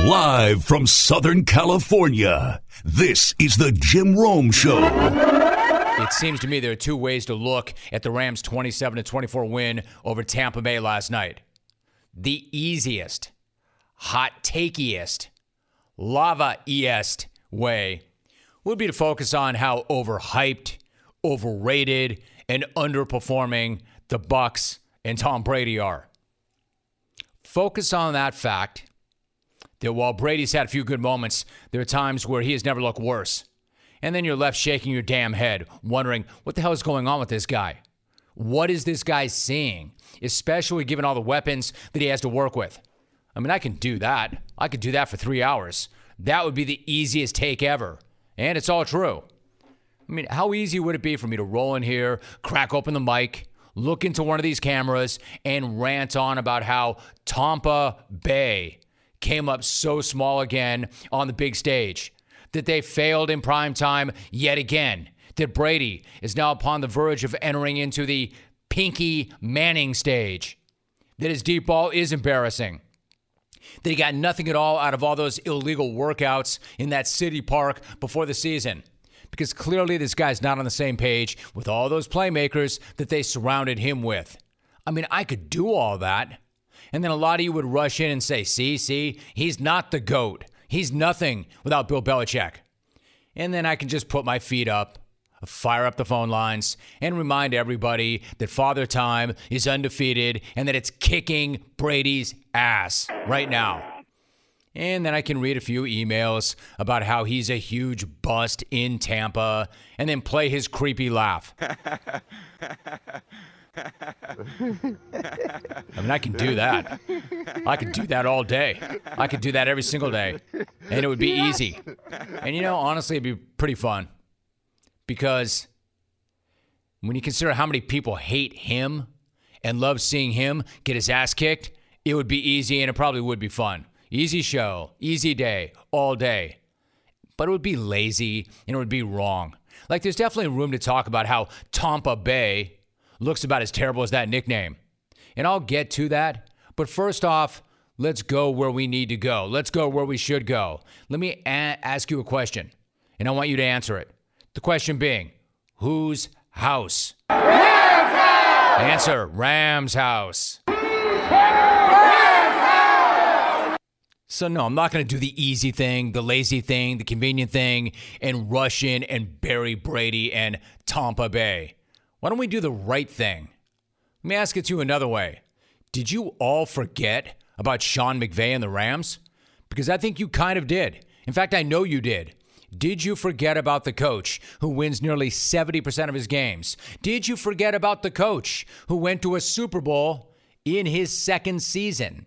Live from Southern California, this is the Jim Rome Show. It seems to me there are two ways to look at the Rams' 27-24 win over Tampa Bay last night. The easiest, hot takeiest, lava-iest way would be to focus on how overhyped, overrated, and underperforming the Bucs and Tom Brady are. Focus on that fact that while Brady's had a few good moments, there are times where he has never looked worse. And then you're left shaking your damn head, wondering, what the hell is going on with this guy? What is this guy seeing? Especially given all the weapons that he has to work with. I mean, I can do that. I could do that for 3 hours. That would be the easiest take ever. And it's all true. I mean, how easy would it be for me to roll in here, crack open the mic, look into one of these cameras, and rant on about how Tampa Bay came up so small again on the big stage, that they failed in prime time yet again, that Brady is now upon the verge of entering into the Pinky Manning stage, that his deep ball is embarrassing, that he got nothing at all out of all those illegal workouts in that city park before the season, because clearly this guy's not on the same page with all those playmakers that they surrounded him with. I mean, I could do all that. And then a lot of you would rush in and say, see, he's not the GOAT. He's nothing without Bill Belichick. And then I can just put my feet up, fire up the phone lines, and remind everybody that Father Time is undefeated and that it's kicking Brady's ass right now. And then I can read a few emails about how he's a huge bust in Tampa and then play his creepy laugh. I mean, I can do that. I could do that all day. I could do that every single day. And it would be easy. And, honestly, it'd be pretty fun. Because when you consider how many people hate him and love seeing him get his ass kicked, it would be easy and it probably would be fun. Easy show, easy day, all day. But it would be lazy and it would be wrong. Like, there's definitely room to talk about how Tampa Bay looks about as terrible as that nickname. And I'll get to that. But first off, let's go where we need to go. Let's go where we should go. Let me ask you a question, and I want you to answer it. The question being, whose house? Rams house! Answer, Rams house. So no, I'm not going to do the easy thing, the lazy thing, the convenient thing, and rush in and bury Brady and Tampa Bay. Why don't we do the right thing? Let me ask it to you another way. Did you all forget about Sean McVay and the Rams? Because I think you kind of did. In fact, I know you did. Did you forget about the coach who wins nearly 70% of his games? Did you forget about the coach who went to a Super Bowl in his second season?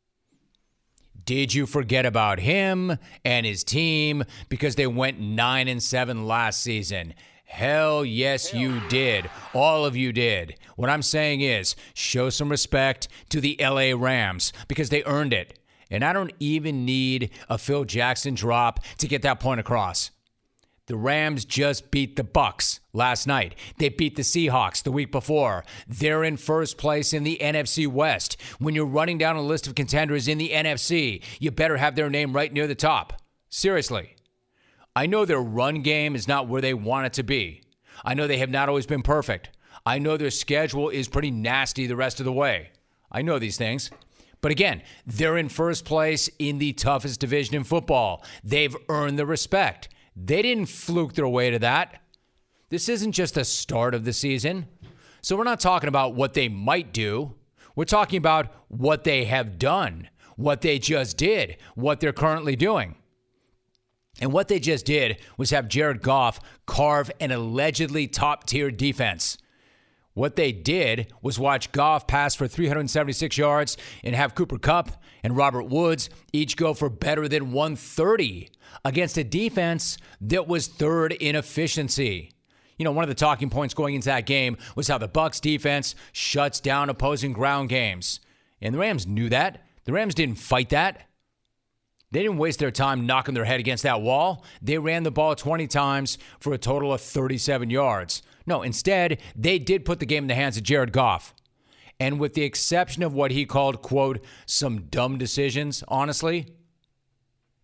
Did you forget about him and his team because they went 9-7 last season? Hell yes, you did. All of you did. What I'm saying is, show some respect to the LA Rams because they earned it. And I don't even need a Phil Jackson drop to get that point across. The Rams just beat the Bucs last night. They beat the Seahawks the week before. They're in first place in the NFC West. When you're running down a list of contenders in the NFC, you better have their name right near the top. Seriously. I know their run game is not where they want it to be. I know they have not always been perfect. I know their schedule is pretty nasty the rest of the way. I know these things. But again, they're in first place in the toughest division in football. They've earned the respect. They didn't fluke their way to that. This isn't just the start of the season. So we're not talking about what they might do. We're talking about what they have done, what they just did, what they're currently doing. And what they just did was have Jared Goff carve an allegedly top-tier defense. What they did was watch Goff pass for 376 yards and have Cooper Kupp and Robert Woods each go for better than 130 against a defense that was third in efficiency. One of the talking points going into that game was how the Bucs defense shuts down opposing ground games. And the Rams knew that. The Rams didn't fight that. They didn't waste their time knocking their head against that wall. They ran the ball 20 times for a total of 37 yards. No, instead, they did put the game in the hands of Jared Goff. And with the exception of what he called, quote, some dumb decisions, honestly,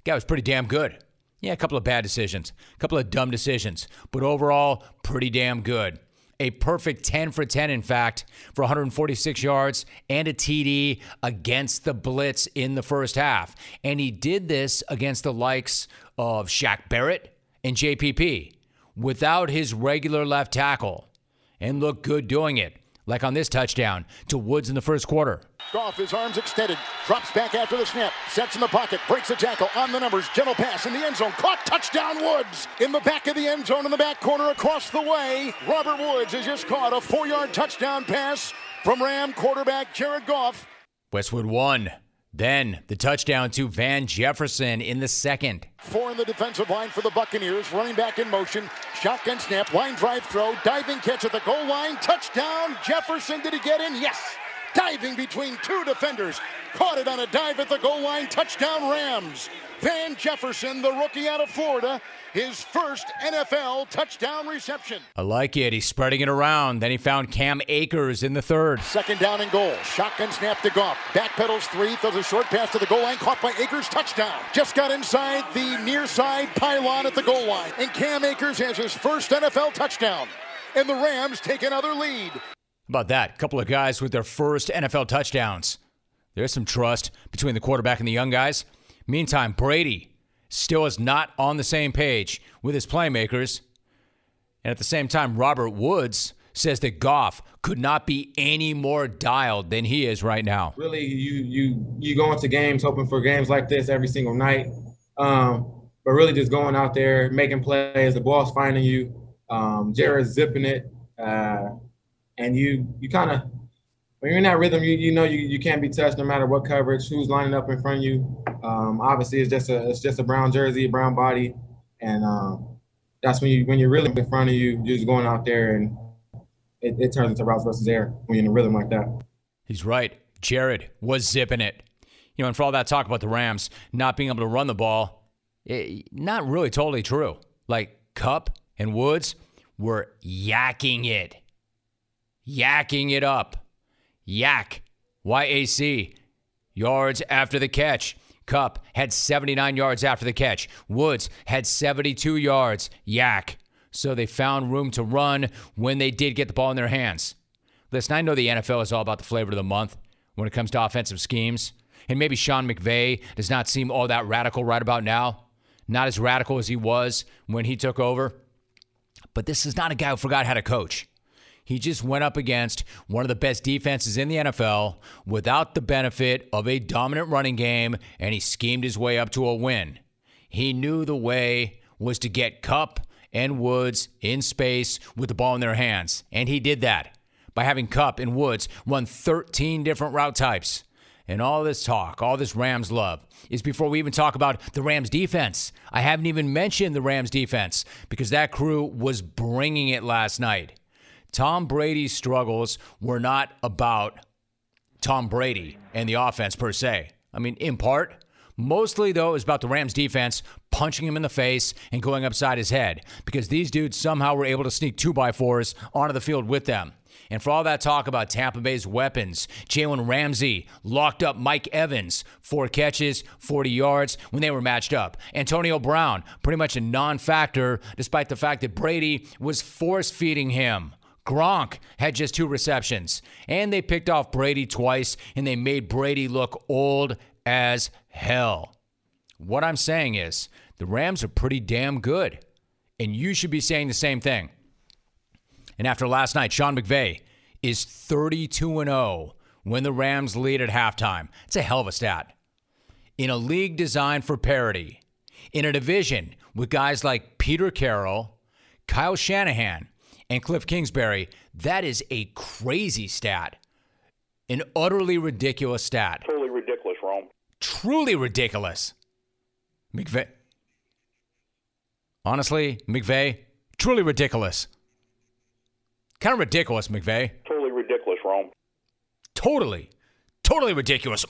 Guy was pretty damn good. Yeah, a couple of bad decisions, a couple of dumb decisions, but overall, pretty damn good. A perfect 10 for 10, in fact, for 146 yards and a TD against the blitz in the first half. And he did this against the likes of Shaq Barrett and JPP without his regular left tackle, and looked good doing it, like on this touchdown to Woods in the first quarter. Goff, his arms extended, drops back after the snap, sets in the pocket, breaks a tackle, on the numbers, gentle pass in the end zone, caught, touchdown Woods! In the back of the end zone, in the back corner, across the way, Robert Woods has just caught a 4-yard touchdown pass from Ram quarterback Jared Goff. Westwood won. Then the touchdown to Van Jefferson in the second. 4 in the defensive line for the Buccaneers, running back in motion, shotgun snap, line drive throw, diving catch at the goal line, touchdown Jefferson. Did he get in? Yes! Diving between 2 defenders, caught it on a dive at the goal line, touchdown Rams. Van Jefferson, the rookie out of Florida, his first NFL touchdown reception. I like it. He's spreading it around. Then he found Cam Akers in the third. Second down and goal. Shotgun snap to Goff. Backpedals 3, throws a short pass to the goal line, caught by Akers, touchdown. Just got inside the near side pylon at the goal line. And Cam Akers has his first NFL touchdown. And the Rams take another lead. How about that? A couple of guys with their first NFL touchdowns. There's some trust between the quarterback and the young guys. Meantime, Brady still is not on the same page with his playmakers. And at the same time, Robert Woods says that Goff could not be any more dialed than he is right now. Really, you go into games hoping for games like this every single night. But really just going out there, making plays, the ball's finding you, Jared's zipping it. And you kind of, when you're in that rhythm, you know you can't be touched no matter what coverage, who's lining up in front of you. Obviously, it's just a brown jersey, a brown body, and that's when you're really in front of you, you're just going out there, and it turns into routes versus air when you're in a rhythm like that. He's right. Jared was zipping it. You know, and for all that talk about the Rams not being able to run the ball, not really totally true. Like, Kupp and Woods were yakking it. Yakking it up. Yak. YAC. Yards after the catch. Kupp had 79 yards after the catch. Woods had 72 yards. Yak. So they found room to run when they did get the ball in their hands. Listen, I know the NFL is all about the flavor of the month when it comes to offensive schemes. And maybe Sean McVay does not seem all that radical right about now. Not as radical as he was when he took over. But this is not a guy who forgot how to coach. He just went up against one of the best defenses in the NFL without the benefit of a dominant running game, and he schemed his way up to a win. He knew the way was to get Kupp and Woods in space with the ball in their hands, and he did that by having Kupp and Woods run 13 different route types. And all this talk, all this Rams love, is before we even talk about the Rams defense. I haven't even mentioned the Rams defense because that crew was bringing it last night. Tom Brady's struggles were not about Tom Brady and the offense per se. I mean, in part. Mostly, though, it was about the Rams defense punching him in the face and going upside his head because these dudes somehow were able to sneak 2x4s onto the field with them. And for all that talk about Tampa Bay's weapons, Jalen Ramsey locked up Mike Evans, 4 catches, 40 yards when they were matched up. Antonio Brown, pretty much a non-factor, despite the fact that Brady was force-feeding him. Gronk had just 2 receptions, and they picked off Brady twice, and they made Brady look old as hell. What I'm saying is the Rams are pretty damn good, and you should be saying the same thing. And after last night, Sean McVay is 32-0 when the Rams lead at halftime. It's a hell of a stat. In a league designed for parity, in a division with guys like Peter Carroll, Kyle Shanahan, and Cliff Kingsbury, that is a crazy stat. An utterly ridiculous stat. Totally ridiculous, Rome. Truly ridiculous. McVay. Honestly, McVay, truly ridiculous. Kind of ridiculous, McVay. Totally ridiculous, Rome. Totally ridiculous.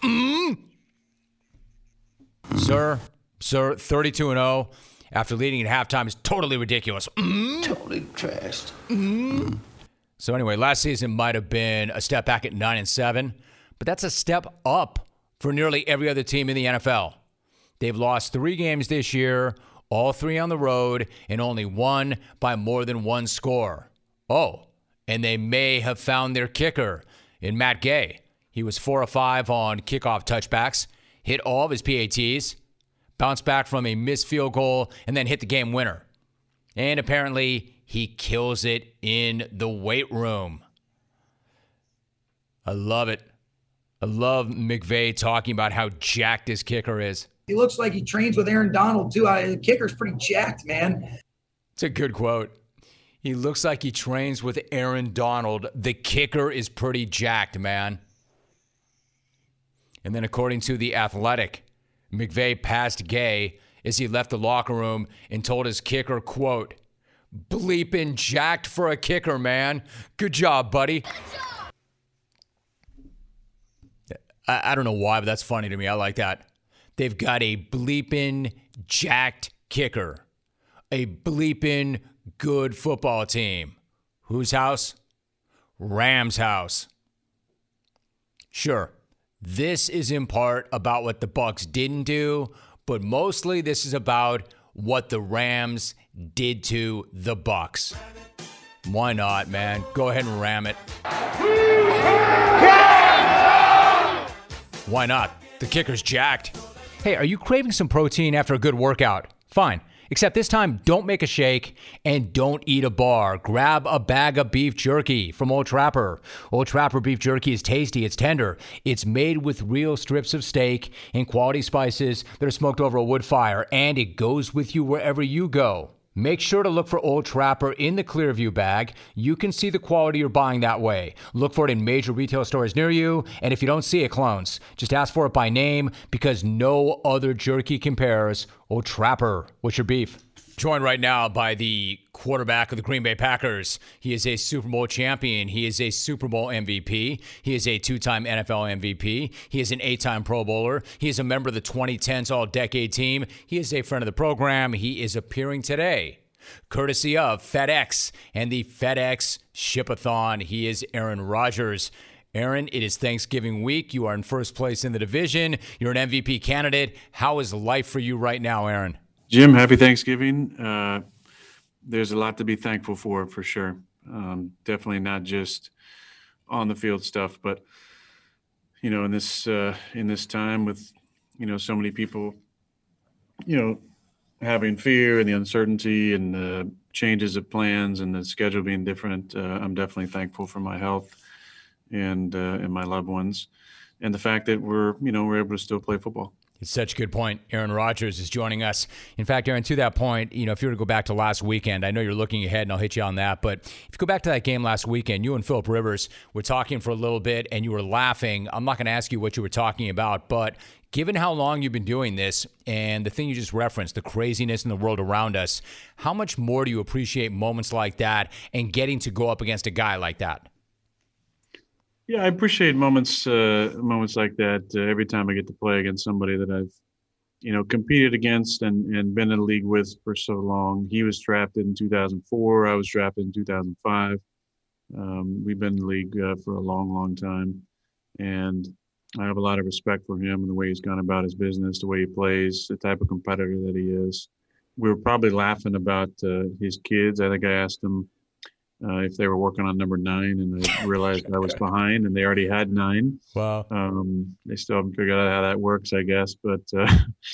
Sir, 32-0 after leading at halftime is totally ridiculous. Totally trashed. So anyway, last season might have been a step back at 9-7, but that's a step up for nearly every other team in the NFL. They've lost 3 games this year, all 3 on the road, and only 1 by more than 1 score. Oh, and they may have found their kicker in Matt Gay. He was 4 of 5 on kickoff touchbacks, hit all of his PATs, bounced back from a missed field goal, and then hit the game winner. And apparently, he kills it in the weight room. I love it. I love McVay talking about how jacked his kicker is. He looks like he trains with Aaron Donald, too. The kicker's pretty jacked, man. It's a good quote. He looks like he trains with Aaron Donald. The kicker is pretty jacked, man. And then according to The Athletic, McVay passed Gay as he left the locker room and told his kicker, quote, "Bleeping jacked for a kicker, man. Good job, buddy." I don't know why, but that's funny to me. I like that. They've got a bleeping jacked kicker. A bleeping good football team. Whose house? Rams' house. Sure, this is in part about what the Bucs didn't do, but mostly this is about what the Rams did to the Bucs. Why not, man? Go ahead and ram it. Why not? The kicker's jacked. Hey, are you craving some protein after a good workout? Fine. Except this time, don't make a shake and don't eat a bar. Grab a bag of beef jerky from Old Trapper. Old Trapper beef jerky is tasty. It's tender. It's made with real strips of steak and quality spices that are smoked over a wood fire, and it goes with you wherever you go. Make sure to look for Old Trapper in the Clearview bag. You can see the quality you're buying that way. Look for it in major retail stores near you, and if you don't see it, clones, just ask for it by name because no other jerky compares. Old Trapper, what's your beef? Joined right now by the quarterback of the Green Bay Packers. He is a Super Bowl champion. He is a Super Bowl MVP. He is a 2-time NFL MVP. He is an 8-time Pro Bowler. He is a member of the 2010s All-Decade Team. He is a friend of the program. He is appearing today, courtesy of FedEx and the FedEx Ship-a-thon. He is Aaron Rodgers. Aaron, it is Thanksgiving week. You are in first place in the division. You're an MVP candidate. How is life for you right now, Aaron? Jim, happy Thanksgiving. There's a lot to be thankful for sure. Definitely not just on the field stuff, but in this time with so many people having fear and the uncertainty and the changes of plans and the schedule being different. I'm definitely thankful for my health and my loved ones, and the fact that we're able to still play football. It's such a good point. Aaron Rodgers is joining us. In fact, Aaron, to that point, if you were to go back to last weekend, I know you're looking ahead and I'll hit you on that, but if you go back to that game last weekend, you and Philip Rivers were talking for a little bit and you were laughing. I'm not going to ask you what you were talking about, but given how long you've been doing this and the thing you just referenced, the craziness in the world around us, how much more do you appreciate moments like that and getting to go up against a guy like that? Yeah, I appreciate moments like that every time I get to play against somebody that I've, competed against and been in the league with for so long. He was drafted in 2004. I was drafted in 2005. We've been in the league for a long, long time, and I have a lot of respect for him and the way he's gone about his business, the way he plays, the type of competitor that he is. We were probably laughing about his kids. I think I asked him if they were working on number 9, and I realized I was behind, and they already had 9. Wow. They still haven't figured out how that works, I guess. But I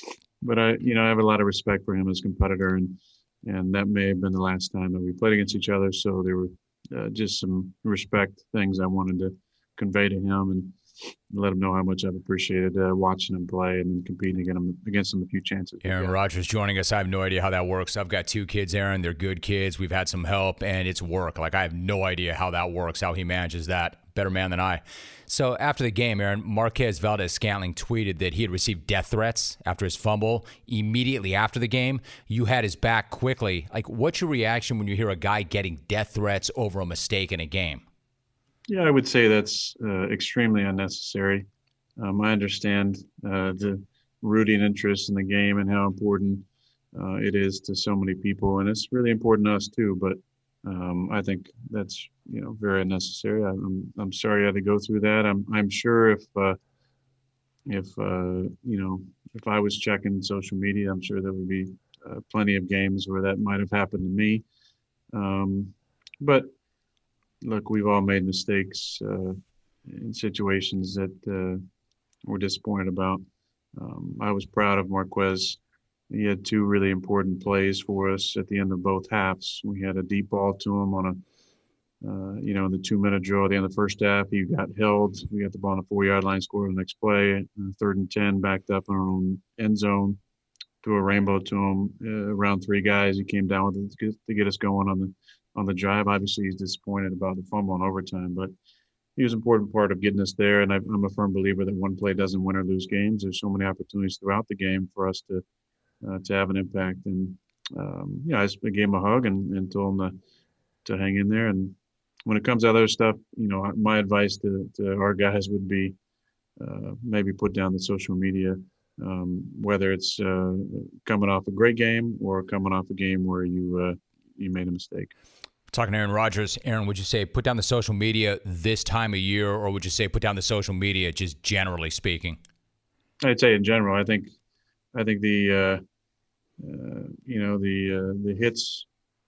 have a lot of respect for him as a competitor, and that may have been the last time that we played against each other. So there were just some respect things I wanted to convey to him and let him know how much I've appreciated watching him play and competing against him a few chances. Aaron Rodgers joining us. I have no idea how that works. I've got 2 kids, Aaron. They're good kids. We've had some help, and it's work. I have no idea how that works, how he manages that. Better man than I. So after the game, Aaron, Marquez Valdes-Scantling tweeted that he had received death threats after his fumble. Immediately after the game, you had his back quickly. What's your reaction when you hear a guy getting death threats over a mistake in a game? Yeah, I would say that's extremely unnecessary. I understand the rooting interest in the game and how important it is to so many people, and it's really important to us too. But I think that's very unnecessary. I'm sorry I had to go through that. I'm sure if if I was checking social media, I'm sure there would be plenty of games where that might have happened to me. But look, we've all made mistakes in situations that we're disappointed about. I was proud of Marquez. He had two really important plays for us at the end of both halves. We had a deep ball to him on in the 2-minute drill at the end of the first half. He got held. We got the ball on the 4-yard line, scored the next play. 3rd and 10, backed up in our own end zone, threw a rainbow to him. Around 3 guys, he came down with it to get us going on the drive. Obviously, he's disappointed about the fumble in overtime, but he was an important part of getting us there. And I'm a firm believer that one play doesn't win or lose games. There's so many opportunities throughout the game for us to have an impact. And I just gave him a hug and told him to hang in there. And when it comes to other stuff, my advice to our guys would be maybe put down the social media, whether it's coming off a great game or coming off a game where you made a mistake. Talking to Aaron Rodgers. Aaron, would you say put down the social media this time of year, or would you say put down the social media just generally speaking? I'd say in general. I think the the hits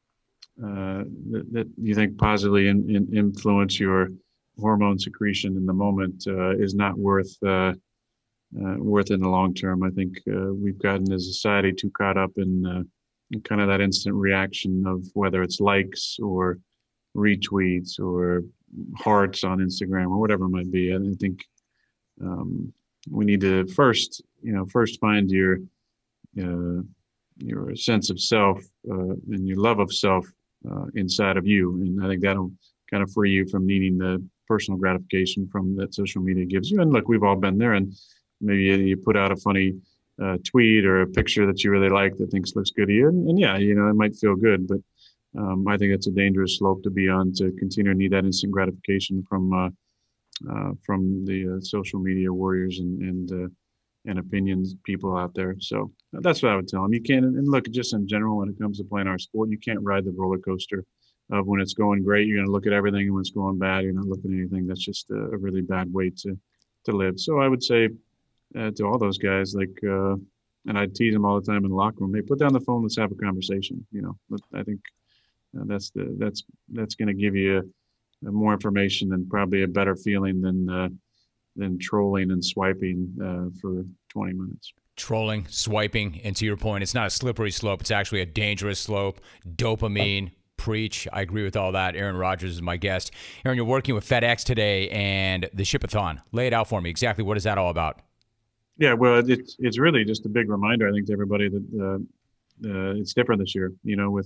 that you think positively influence your hormone secretion in the moment is not worth in the long term. I think we've gotten as a society too caught up in kind of that instant reaction of whether it's likes or retweets or hearts on Instagram or whatever it might be. I think we need to first find your sense of self and your love of self inside of you. And I think that'll kind of free you from needing the personal gratification from that social media gives you. And look, we've all been there, and maybe you put out a funny tweet or a picture that you really like that thinks looks good to you. And yeah, it might feel good, but I think it's a dangerous slope to be on, to continue to need that instant gratification from the social media warriors and opinions people out there. So that's what I would tell them. You can't, and look, just in general, when it comes to playing our sport, you can't ride the roller coaster of when it's going great, you're going to look at everything, and when it's going bad, you're not looking at anything. That's just a really bad way to live. So I would say to all those guys, and I tease them all the time in the locker room, hey, put down the phone, let's have a conversation. I think that's going to give you more information and probably a better feeling than trolling and swiping for 20 minutes. Trolling, swiping, and to your point, it's not a slippery slope. It's actually a dangerous slope. Dopamine, preach. I agree with all that. Aaron Rodgers is my guest. Aaron, you're working with FedEx today and the Ship-a-thon. Lay it out for me. Exactly what is that all about? Yeah, well, it's really just a big reminder, I think, to everybody that it's different this year.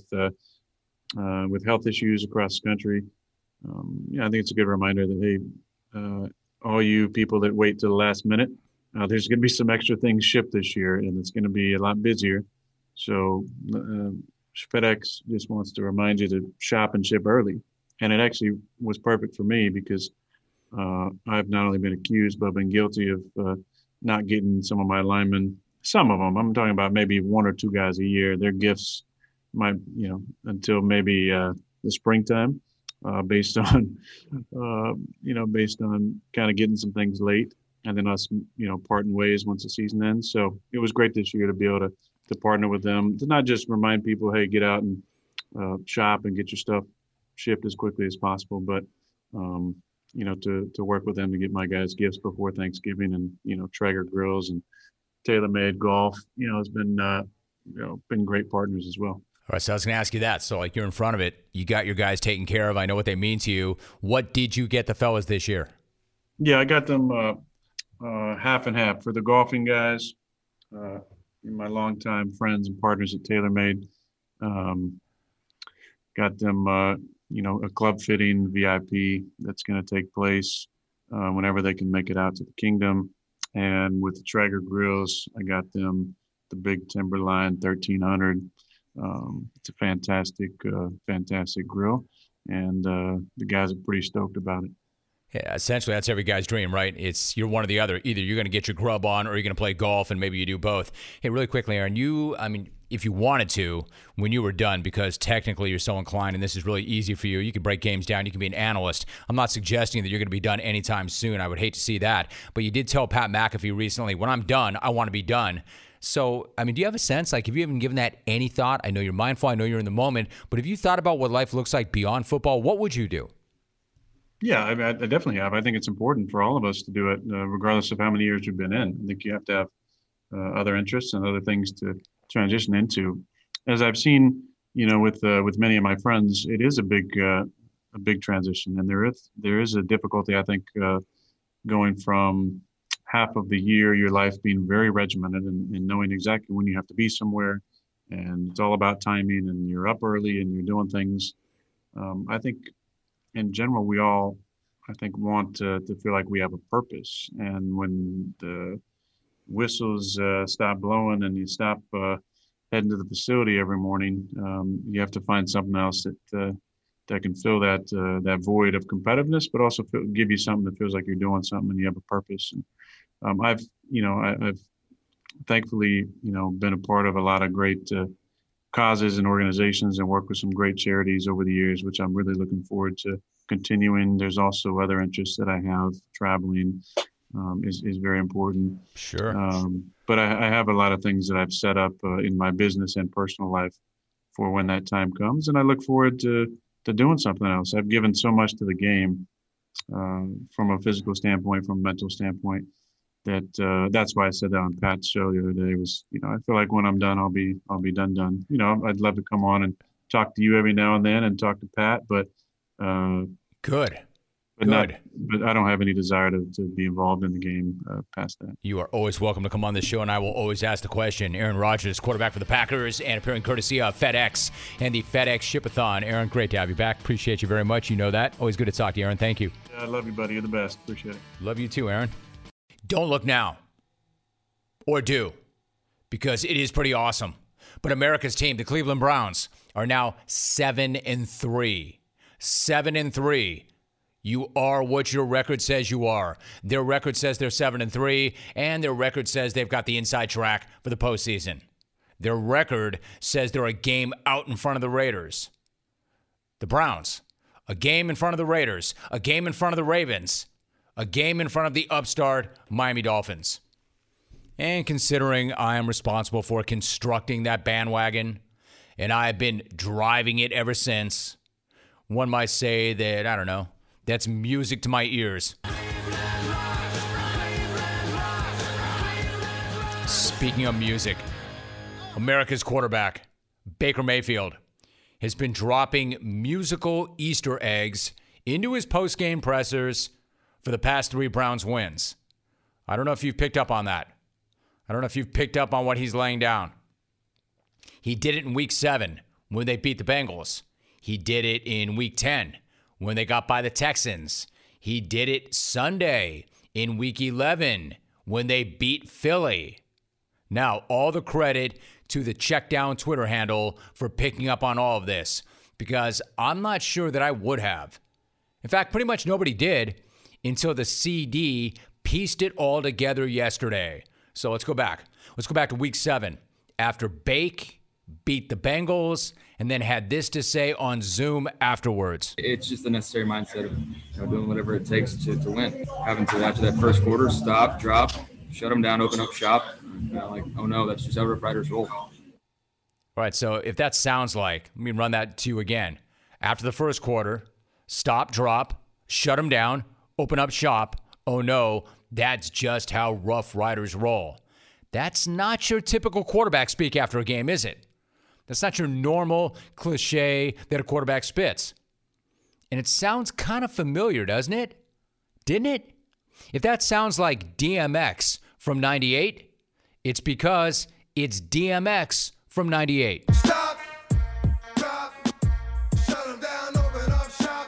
With health issues across the country, I think it's a good reminder that, hey, all you people that wait to the last minute, there's going to be some extra things shipped this year, and it's going to be a lot busier. So FedEx just wants to remind you to shop and ship early. And it actually was perfect for me because I've not only been accused, but I've been guilty of not getting some of my linemen, some of them, I'm talking about maybe 1 or 2 guys a year, their gifts until maybe the springtime, based on kind of getting some things late, and then us, parting ways once the season ends. So it was great this year to be able to partner with them, to not just remind people, hey, get out and shop and get your stuff shipped as quickly as possible, but to work with them to get my guys gifts before Thanksgiving, and Traeger grills and TaylorMade golf. It's been great partners as well. All right, so I was going to ask you that. So, you're in front of it. You got your guys taken care of. I know what they mean to you. What did you get the fellas this year? Yeah, I got them half and half. For the golfing guys, my longtime friends and partners at TaylorMade, got them, a club fitting VIP that's going to take place whenever they can make it out to the Kingdom. And with the Traeger grills, I got them the big Timberline 1300. It's a fantastic grill, and the guys are pretty stoked about it. Yeah, essentially that's every guy's dream, right? You're one or the other. Either you're going to get your grub on, or you're going to play golf, and maybe you do both. Hey, really quickly, Aaron, if you wanted to, when you were done, because technically you're so inclined and this is really easy for you. You can break games down. You can be an analyst. I'm not suggesting that you're going to be done anytime soon. I would hate to see that. But you did tell Pat McAfee recently, when I'm done, I want to be done. So, I mean, do you have a sense? Like, have you even given that any thought? I know you're mindful. I know you're in the moment. But have you thought about what life looks like beyond football? What would you do? Yeah, I definitely have. I think it's important for all of us to do it, regardless of how many years you've been in. I think you have to have other interests and other things to transition into. As I've seen, with many of my friends, it is a big transition, and there is a difficulty. I think going from half of the year, your life being very regimented and knowing exactly when you have to be somewhere, and it's all about timing, and you're up early and you're doing things. I think in general, we all, I think, want to feel like we have a purpose. And when the whistles stop blowing and you stop heading to the facility every morning, you have to find something else that can fill that void of competitiveness, but also give you something that feels like you're doing something and you have a purpose. And I've thankfully, been a part of a lot of great causes and organizations and worked with some great charities over the years, which I'm really looking forward to continuing. There's also other interests that I have. Traveling is very important. Sure. But I have a lot of things that I've set up in my business and personal life for when that time comes. And I look forward to doing something else. I've given so much to the game from a physical standpoint, from a mental standpoint, that's why I said that on Pat's show the other day was, I feel like when I'm done, I'll be done. I'd love to come on and talk to you every now and then and talk to Pat, but Good. But I don't have any desire to be involved in the game past that. You are always welcome to come on this show, and I will always ask the question. Aaron Rodgers, quarterback for the Packers, and appearing courtesy of FedEx and the FedEx Ship-a-thon. Aaron, great to have you back. Appreciate you very much. You know that. Always good to talk to you, Aaron. Thank you. Yeah, I love you, buddy. You're the best. Appreciate it. Love you too, Aaron. Don't look now. Or do. Because it is pretty awesome. But America's team, the Cleveland Browns, are now 7-3. 7-3. You are what your record says you are. Their record says they're 7-3, and their record says they've got the inside track for the postseason. Their record says they're a game out in front of the Raiders. The Browns, a game in front of the Raiders, a game in front of the Ravens, a game in front of the upstart Miami Dolphins. And considering I am responsible for constructing that bandwagon, and I've been driving it ever since, one might say that, I don't know, that's music to my ears. Speaking of music, America's quarterback, Baker Mayfield, has been dropping musical Easter eggs into his post-game pressers for the past 3 Browns wins. I don't know if you've picked up on that. I don't know if you've picked up on what he's laying down. He did it in Week 7 when they beat the Bengals. He did it in Week 10 when they got by the Texans. He did it Sunday in Week 11 when they beat Philly. Now, all the credit to the Check Down Twitter handle for picking up on all of this, because I'm not sure that I would have. In fact, pretty much nobody did until the CD pieced it all together yesterday. So let's go back. Let's go back to Week 7 after Bake beat the Bengals and then had this to say on Zoom afterwards. It's just the necessary mindset of doing whatever it takes to win. Having to, after that first quarter, stop, drop, shut them down, open up shop. Oh no, that's just how Rough Riders roll. All right, so if that sounds like, let me run that to you again. After the first quarter, stop, drop, shut them down, open up shop. Oh no, that's just how Rough Riders roll. That's not your typical quarterback speak after a game, is it? That's not your normal cliche that a quarterback spits. And it sounds kind of familiar, doesn't it? Didn't it? If that sounds like DMX from 98, it's because it's DMX from 98. Stop, drop, shut them down, open up shop.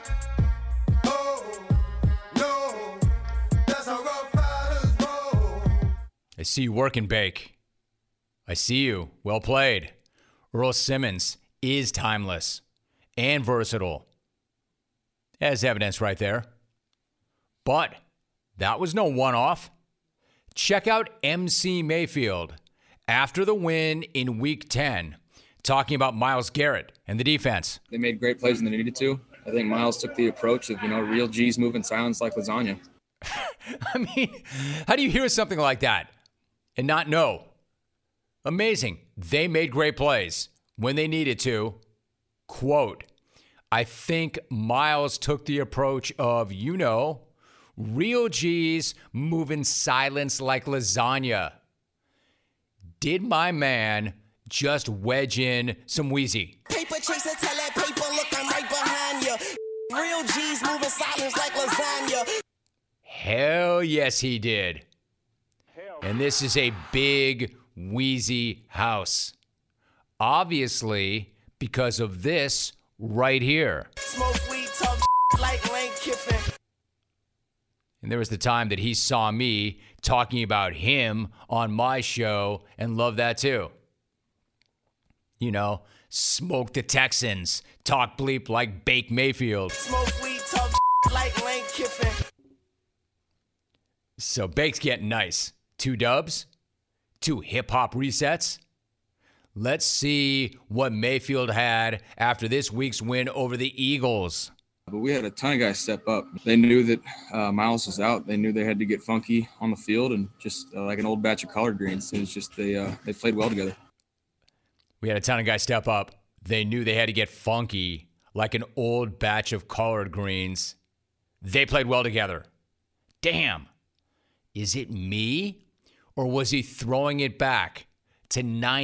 Oh, no, that's how Rough Riders roll. I see you working, Bake. I see you. Well played. Earl Simmons is timeless and versatile, as evidence right there. But that was no one-off. Check out MC Mayfield after the win in Week 10, talking about Myles Garrett and the defense. They made great plays when they needed to. I think Myles took the approach of, real G's moving silence like lasagna. I mean, how do you hear something like that and not know? Amazing. They made great plays when they needed to. Quote, I think Myles took the approach of, real G's moving silence like lasagna. Did my man just wedge in some Wheezy? Paper chaser, tell that paper, look, I'm right behind you. Real G's moving silence like lasagna. Hell yes, he did. And this is a big Wheezy house. Obviously, because of this right here. Smoke weed, talk like Lane Kiffin. And there was the time that he saw me talking about him on my show and loved that too. Smoke the Texans, talk bleep like Bake Mayfield. Smoke weed, talk like Lane Kiffin. So Bake's getting nice. 2 dubs, 2 hip-hop resets. Let's see what Mayfield had after this week's win over the Eagles. But we had a ton of guys step up. They knew that Myles was out. They knew they had to get funky on the field and just like an old batch of collard greens. And it's just they played well together. We had a ton of guys step up. They knew they had to get funky like an old batch of collard greens. They played well together. Damn. Is it me? Or was he throwing it back to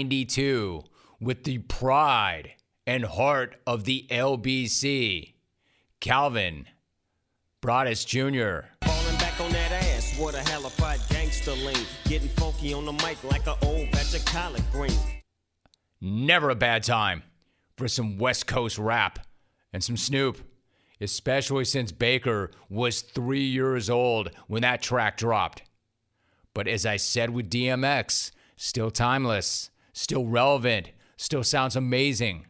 92 with the pride and heart of the LBC? Calvin Broadus Jr. Falling back on that ass, what a hella pride gangster lean. Getting funky on the mic like an old batch of collard greens. Never a bad time for some West Coast rap and some Snoop, especially since Baker was 3 years old when that track dropped. But as I said with DMX, still timeless, still relevant, still sounds amazing.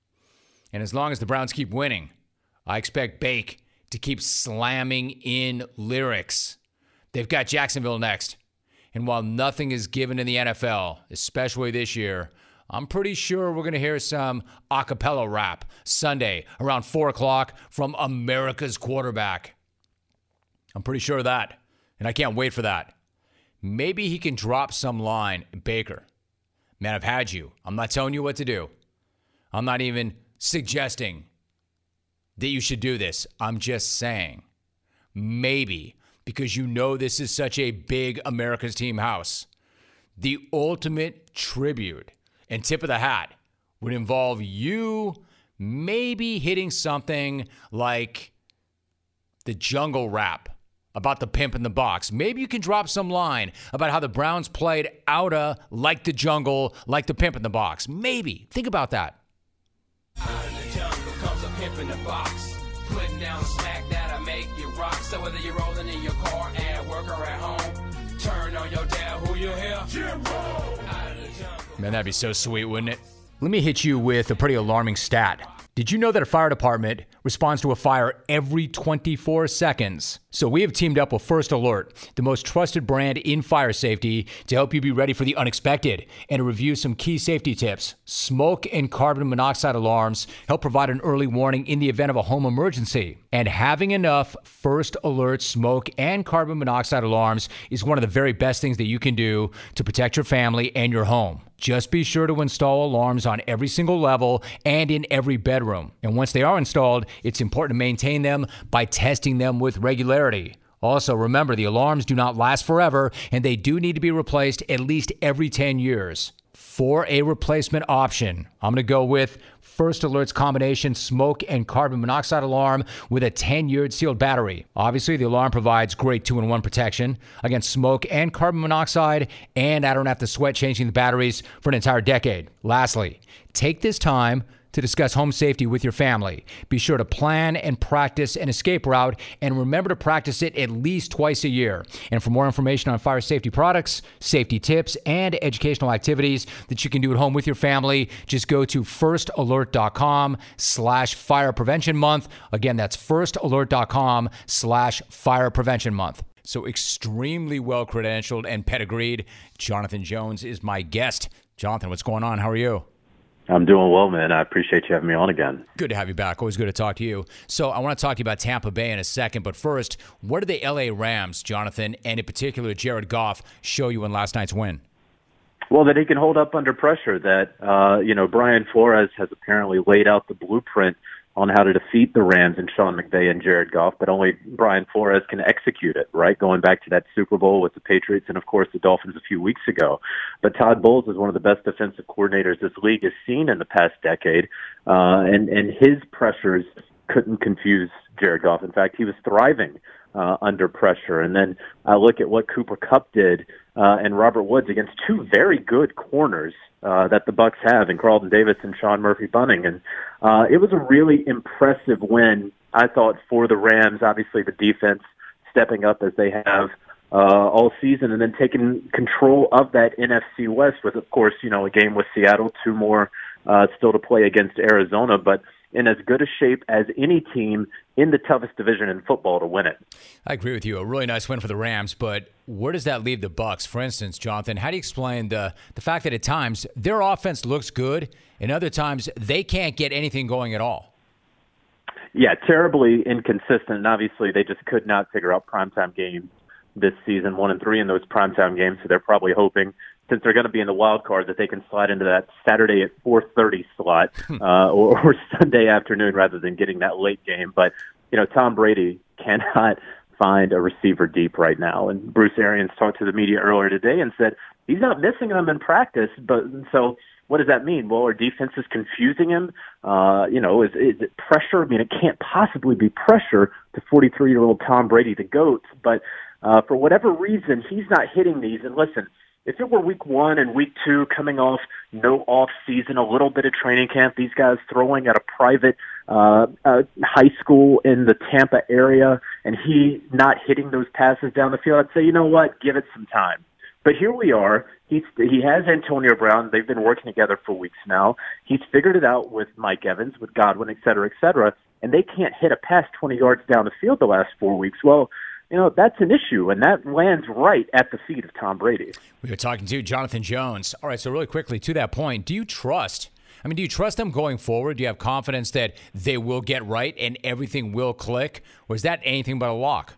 And as long as the Browns keep winning, I expect Bake to keep slamming in lyrics. They've got Jacksonville next. And while nothing is given in the NFL, especially this year, I'm pretty sure we're going to hear some a cappella rap Sunday around 4 o'clock from America's quarterback. I'm pretty sure of that, and I can't wait for that. Maybe he can drop some line, Baker. Man, I've had you. I'm not telling you what to do. I'm not even suggesting that you should do this. I'm just saying, maybe, because this is such a big America's Team house, the ultimate tribute and tip of the hat would involve you maybe hitting something like the jungle rap about the pimp in the box. Maybe you can drop some line about how the Browns played outa like the jungle, like the pimp in the box. Maybe. Think about that. Out of the jungle comes a pimp in the box. Putting down smack that'll make you rock. So whether you're rolling in your car, at work, or at home, turn on your dad, who you hear? Jim Roll. Out of the jungle. Man, that'd be so sweet, wouldn't it? Let me hit you with a pretty alarming stat. Did you know that a fire department responds to a fire every 24 seconds? So we have teamed up with First Alert, the most trusted brand in fire safety, to help you be ready for the unexpected and to review some key safety tips. Smoke and carbon monoxide alarms help provide an early warning in the event of a home emergency. And having enough First Alert smoke and carbon monoxide alarms is one of the very best things that you can do to protect your family and your home. Just be sure to install alarms on every single level and in every bedroom. And once they are installed, it's important to maintain them by testing them with regularity. Also, remember, the alarms do not last forever, and they do need to be replaced at least every 10 years. For a replacement option, I'm going to go with First Alert's combination smoke and carbon monoxide alarm with a 10-year sealed battery. Obviously, the alarm provides great 2-in-1 protection against smoke and carbon monoxide, and I don't have to sweat changing the batteries for an entire decade. Lastly, take this time to discuss home safety with your family. Be sure to plan and practice an escape route, and remember to practice it at least twice a year. And for more information on fire safety products, safety tips, and educational activities that you can do at home with your family, just go to firstalert.com/fire prevention month. Again, that's firstalert.com/fire prevention month. So extremely well-credentialed and pedigreed. Jonathan Jones is my guest. Jonathan, what's going on? How are you? I'm doing well, man. I appreciate you having me on again. Good to have you back. Always good to talk to you. So I want to talk to you about Tampa Bay in a second, but first, what did the L.A. Rams, Jonathan, and in particular Jared Goff, show you in last night's win? Well, that he can hold up under pressure, that, Brian Flores has apparently laid out the blueprint on how to defeat the Rams and Sean McVay and Jared Goff, but only Brian Flores can execute it, right? Going back to that Super Bowl with the Patriots and, of course, the Dolphins a few weeks ago. But Todd Bowles is one of the best defensive coordinators this league has seen in the past decade, and his pressures couldn't confuse Jared Goff. In fact, he was thriving under pressure. And then I look at what Cooper Kupp did and Robert Woods against two very good corners that the Bucs have in Carlton Davis and Sean Murphy-Bunting. And it was a really impressive win, I thought, for the Rams. Obviously, the defense stepping up as they have all season and then taking control of that NFC West with, of course, a game with Seattle, two more still to play against Arizona. But in as good a shape as any team in the toughest division in football to win it. I agree with you. A really nice win for the Rams, but where does that leave the Bucs? For instance, Jonathan, how do you explain the fact that at times their offense looks good and other times they can't get anything going at all? Yeah, terribly inconsistent. And obviously, they just could not figure out primetime games this season, 1-3 in those primetime games. So they're probably hoping, since they're going to be in the wild card, that they can slide into that Saturday at 4:30 slot or Sunday afternoon rather than getting that late game. But, Tom Brady cannot find a receiver deep right now. And Bruce Arians talked to the media earlier today and said he's not missing them in practice. But so what does that mean? Well, our defense is confusing him. Is it pressure? I mean, it can't possibly be pressure to 43-year-old Tom Brady, the GOAT. But for whatever reason, he's not hitting these. And listen, if it were week 1 and week 2 coming off no off season, a little bit of training camp, these guys throwing at a private high school in the Tampa area, and he not hitting those passes down the field, I'd say, you know what, give it some time. But here we are. He has Antonio Brown. They've been working together for weeks now. He's figured it out with Mike Evans, with Godwin, et cetera, and they can't hit a pass 20 yards down the field the last 4 weeks. Well, that's an issue, and that lands right at the feet of Tom Brady. We were talking to Jonathan Jones. All right, so really quickly, to that point, do you trust them going forward? Do you have confidence that they will get right and everything will click? Or is that anything but a lock?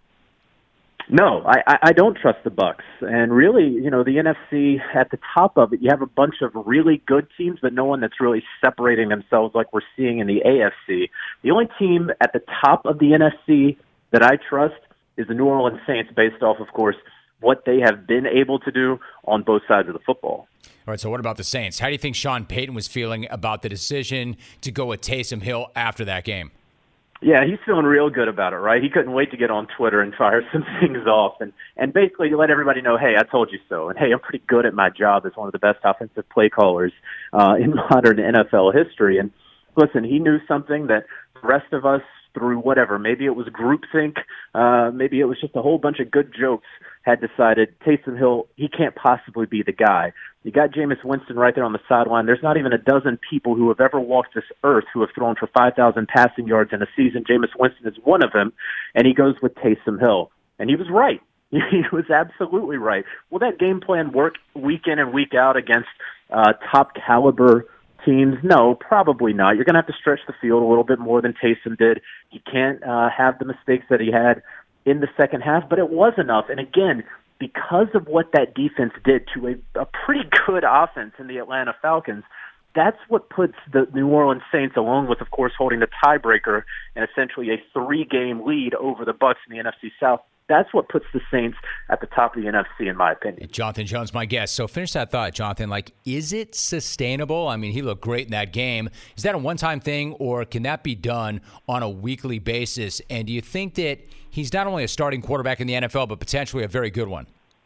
No, I don't trust the Bucs. And really, the NFC at the top of it, you have a bunch of really good teams, but no one that's really separating themselves like we're seeing in the AFC. The only team at the top of the NFC that I trust is the New Orleans Saints, based off, of course, what they have been able to do on both sides of the football. All right, so what about the Saints? How do you think Sean Payton was feeling about the decision to go with Taysom Hill after that game? Yeah, he's feeling real good about it, right? He couldn't wait to get on Twitter and fire some things off and basically let everybody know, hey, I told you so. And, hey, I'm pretty good at my job as one of the best offensive play callers in modern NFL history. And, listen, he knew something that the rest of us, through whatever, maybe it was groupthink, maybe it was just a whole bunch of good jokes, had decided Taysom Hill, he can't possibly be the guy. You got Jameis Winston right there on the sideline. There's not even a dozen people who have ever walked this earth who have thrown for 5,000 passing yards in a season. Jameis Winston is one of them, and he goes with Taysom Hill. And he was right. He was absolutely right. Will that game plan work week in and week out against top caliber teams? No, probably not. You're going to have to stretch the field a little bit more than Taysom did. He can't have the mistakes that he had in the second half, but it was enough. And again, because of what that defense did to a pretty good offense in the Atlanta Falcons, that's what puts the New Orleans Saints, along with, of course, holding the tiebreaker and essentially a 3-game lead over the Bucs in the NFC South. That's what puts the Saints at the top of the NFC, in my opinion. Jonathan Jones, my guest. So finish that thought, Jonathan. Is it sustainable? I mean, he looked great in that game. Is that a one-time thing, or can that be done on a weekly basis? And do you think that he's not only a starting quarterback in the NFL, but potentially a very good one?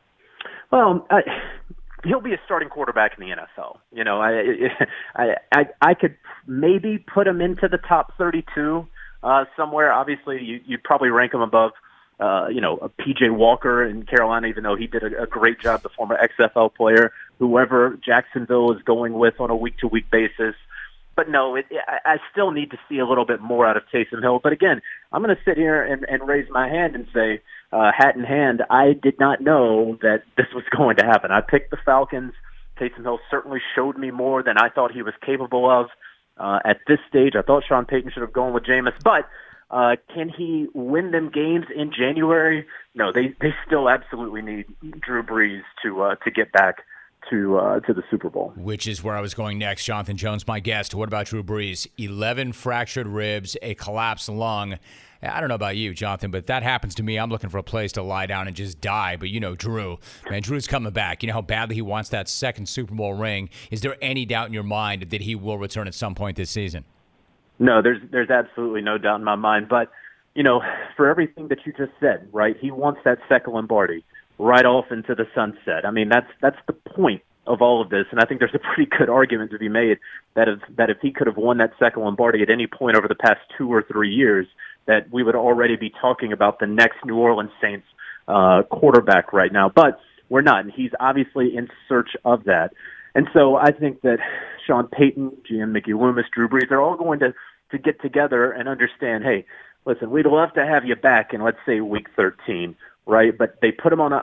Well, he'll be a starting quarterback in the NFL. I could maybe put him into the top 32 somewhere. Obviously, you'd probably rank him above a P.J. Walker in Carolina, even though he did a great job, the former XFL player, whoever Jacksonville is going with on a week-to-week basis. But no, I still need to see a little bit more out of Taysom Hill. But again, I'm going to sit here and raise my hand and say, hat in hand, I did not know that this was going to happen. I picked the Falcons. Taysom Hill certainly showed me more than I thought he was capable of. At this stage, I thought Sean Payton should have gone with Jameis. But can he win them games in January? No, they still absolutely need Drew Brees to get back to the Super Bowl. Which is where I was going next. Jonathan Jones, my guest. What about Drew Brees? 11 fractured ribs, a collapsed lung. I don't know about you, Jonathan, but if that happens to me, I'm looking for a place to lie down and just die. But you know, Drew, man, Drew's coming back. You know how badly he wants that second Super Bowl ring. Is there any doubt in your mind that he will return at some point this season? No, there's absolutely no doubt in my mind. But, you know, for everything that you just said, right, he wants that second Lombardi right off into the sunset. I mean, that's the point of all of this, and I think there's a pretty good argument to be made that if he could have won that second Lombardi at any point over the past 2 or 3 years, that we would already be talking about the next New Orleans Saints quarterback right now. But we're not, and he's obviously in search of that. And so I think that Sean Payton, GM Mickey Loomis, Drew Brees, they're all going to get together and understand, hey, listen, we'd love to have you back in, let's say, week 13, right? But they put him on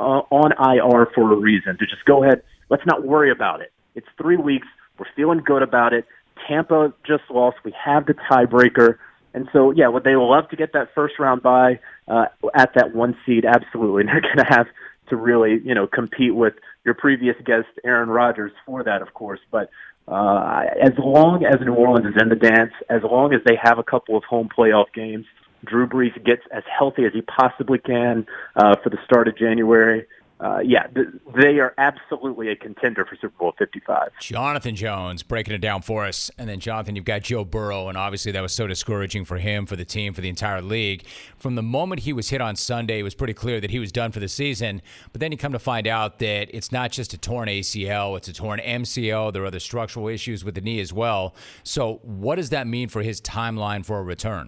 IR for a reason, to just go ahead. Let's not worry about it. It's 3 weeks. We're feeling good about it. Tampa just lost. We have the tiebreaker. And so, yeah, would they love to get that first-round bye at that 1 seed? Absolutely. And they're going to have to really, you know, compete with your previous guest, Aaron Rodgers, for that, of course. But as long as New Orleans is in the dance, as long as they have a couple of home playoff games, Drew Brees gets as healthy as he possibly can for the start of January, they are absolutely a contender for Super Bowl 55. Jonathan Jones breaking it down for us. And then, Jonathan, you've got Joe Burrow, and obviously that was so discouraging for him, for the team, for the entire league. From the moment he was hit on Sunday, it was pretty clear that he was done for the season. But then you come to find out that it's not just a torn ACL, it's a torn MCL. There are other structural issues with the knee as well. So what does that mean for his timeline for a return?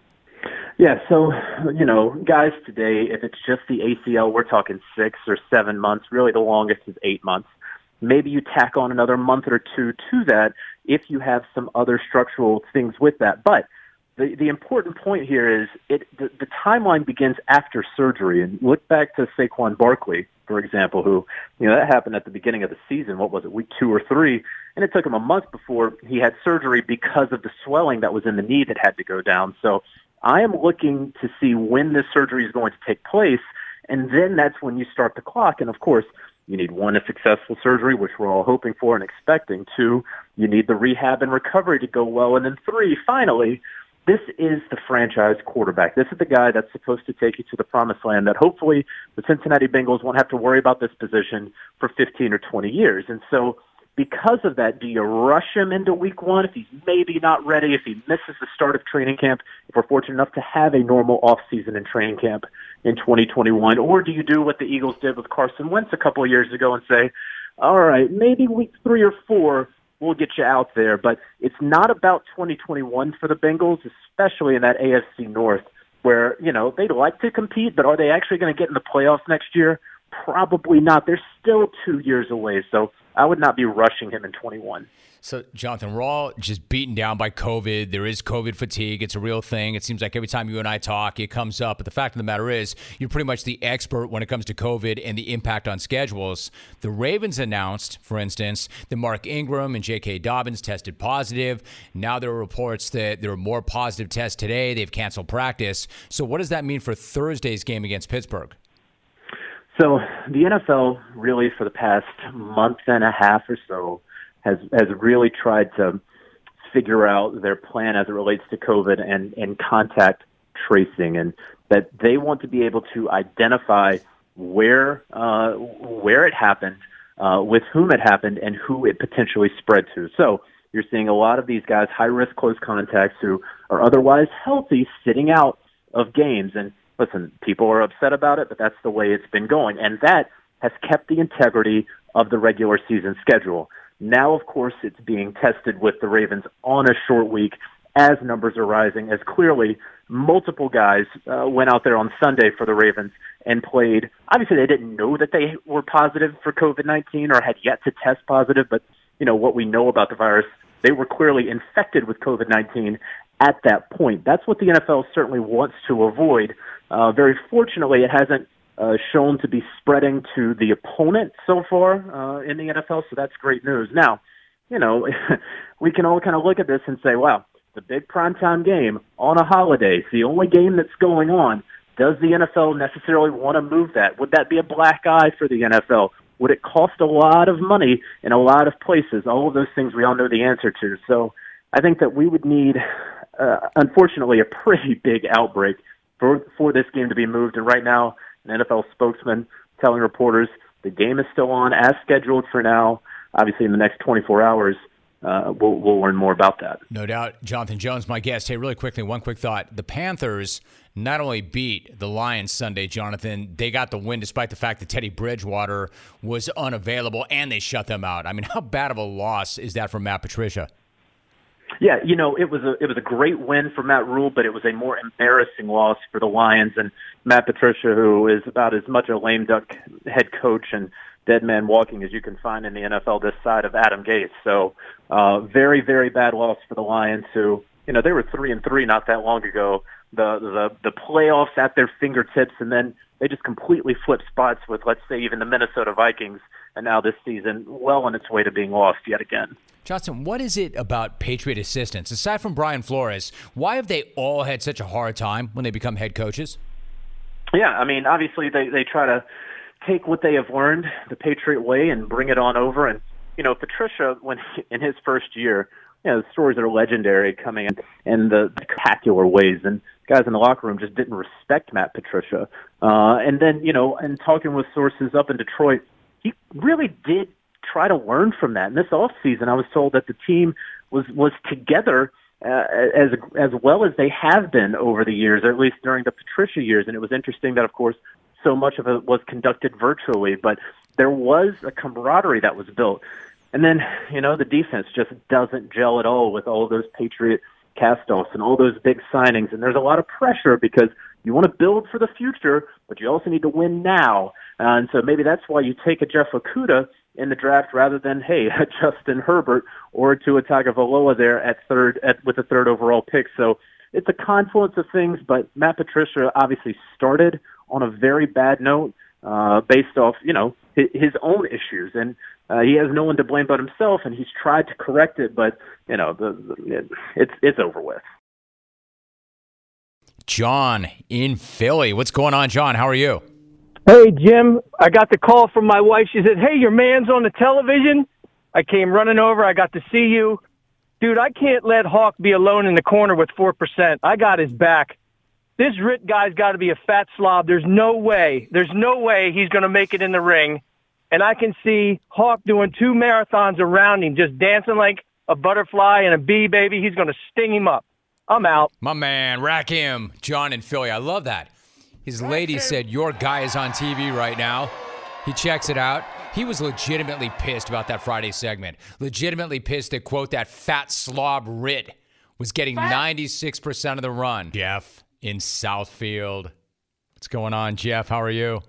Yeah, so, you know, guys today, if it's just the ACL, we're talking 6 or 7 months. Really, the longest is 8 months. Maybe you tack on another month or two to that if you have some other structural things with that. But the important point here is the timeline begins after surgery. And look back to Saquon Barkley, for example, who, you know, that happened at the beginning of the season. What was it, week 2 or 3? And it took him a month before he had surgery because of the swelling that was in the knee that had to go down. So I am looking to see when this surgery is going to take place, and then that's when you start the clock. And, of course, you need 1, a successful surgery, which we're all hoping for and expecting. 2, you need the rehab and recovery to go well. And then 3, finally, this is the franchise quarterback. This is the guy that's supposed to take you to the promised land that hopefully the Cincinnati Bengals won't have to worry about this position for 15 or 20 years. And so because of that, do you rush him into week 1 if he's maybe not ready, if he misses the start of training camp, if we're fortunate enough to have a normal offseason in training camp in 2021? Or do you do what the Eagles did with Carson Wentz a couple of years ago and say, all right, maybe week 3 or 4, we'll get you out there. But it's not about 2021 for the Bengals, especially in that AFC North where, you know, they'd like to compete, but are they actually going to get in the playoffs next year? Probably not. They're still 2 years away, so I would not be rushing him in 21. So, Jonathan, we're all just beaten down by COVID. There is COVID fatigue. It's a real thing. It seems like every time you and I talk, it comes up. But the fact of the matter is, you're pretty much the expert when it comes to COVID and the impact on schedules. The Ravens announced, for instance, that Mark Ingram and J.K. Dobbins tested positive. Now there are reports that there are more positive tests today. They've canceled practice. So what does that mean for Thursday's game against Pittsburgh? So the NFL really for the past month and a half or so has really tried to figure out their plan as it relates to COVID and contact tracing, and that they want to be able to identify where it happened, with whom it happened, and who it potentially spread to. So you're seeing a lot of these guys, high-risk close contacts who are otherwise healthy, sitting out of games. And listen, people are upset about it, but that's the way it's been going. And that has kept the integrity of the regular season schedule. Now, of course, it's being tested with the Ravens on a short week as numbers are rising, as clearly multiple guys went out there on Sunday for the Ravens and played. Obviously, they didn't know that they were positive for COVID-19 or had yet to test positive, but you know what we know about the virus they were clearly infected with COVID-19 at that point. That's what the NFL certainly wants to avoid. Very fortunately, it hasn't shown to be spreading to the opponent so far in the NFL, so that's great news. Now, we can all kind of look at this and say, wow, the big primetime game on a holiday, it's the only game that's going on. Does the NFL necessarily want to move that? Would that be a black eye for the NFL? Would it cost a lot of money in a lot of places? All of those things we all know the answer to. So I think that we would need, unfortunately, a pretty big outbreak for this game to be moved. And right now, an NFL spokesman telling reporters the game is still on as scheduled for now. Obviously, in the next 24 hours, we'll learn more about that. No doubt. Jonathan Jones, my guest. Hey, really quickly, one quick thought. The Panthers not only beat the Lions Sunday, Jonathan, they got the win despite the fact that Teddy Bridgewater was unavailable, and they shut them out. I mean, how bad of a loss is that for Matt Patricia? Yeah, it was a great win for Matt Rule, but it was a more embarrassing loss for the Lions and Matt Patricia, who is about as much a lame duck head coach and dead man walking as you can find in the NFL this side of Adam Gase. So, very, very bad loss for the Lions, who, they were 3-3 not that long ago. The playoffs at their fingertips, and then they just completely flipped spots with, let's say, even the Minnesota Vikings, and now this season well on its way to being lost yet again. Justin, what is it about Patriot assistants, aside from Brian Flores, why have they all had such a hard time when they become head coaches? Yeah, I mean, obviously they try to take what they have learned the Patriot way and bring it on over. And, Patricia, in his first year, the stories are legendary coming in the spectacular ways. And guys in the locker room just didn't respect Matt Patricia. And then, and talking with sources up in Detroit, he really did try to learn from that. And this offseason, I was told that the team was together as well as they have been over the years, or at least during the Patricia years. And it was interesting that, of course, so much of it was conducted virtually, but there was a camaraderie that was built. And then, the defense just doesn't gel at all with all of those Patriot cast-offs and all those big signings. And there's a lot of pressure because you want to build for the future, but you also need to win now. And so maybe that's why you take a Jeff Okudah in the draft rather than, a Justin Herbert or Tua Tagovailoa there with the third overall pick. So it's a confluence of things, but Matt Patricia obviously started on a very bad note based off, his own issues. And he has no one to blame but himself, and he's tried to correct it, but, it's over with. John in Philly. What's going on, John? How are you? Hey, Jim. I got the call from my wife. She said, hey, your man's on the television. I came running over. I got to see you. Dude, I can't let Hawk be alone in the corner with 4%. I got his back. This Ritt guy's got to be a fat slob. There's no way he's going to make it in the ring. And I can see Hawk doing 2 marathons around him, just dancing like a butterfly and a bee, baby. He's going to sting him up. I'm out. My man, rack him. John in Philly. I love that. His lady said, your guy is on TV right now. He checks it out. He was legitimately pissed about that Friday segment. Legitimately pissed that, quote, that fat slob Ritt was getting 96% of the run. Jeff in Southfield. What's going on, Jeff? How are you?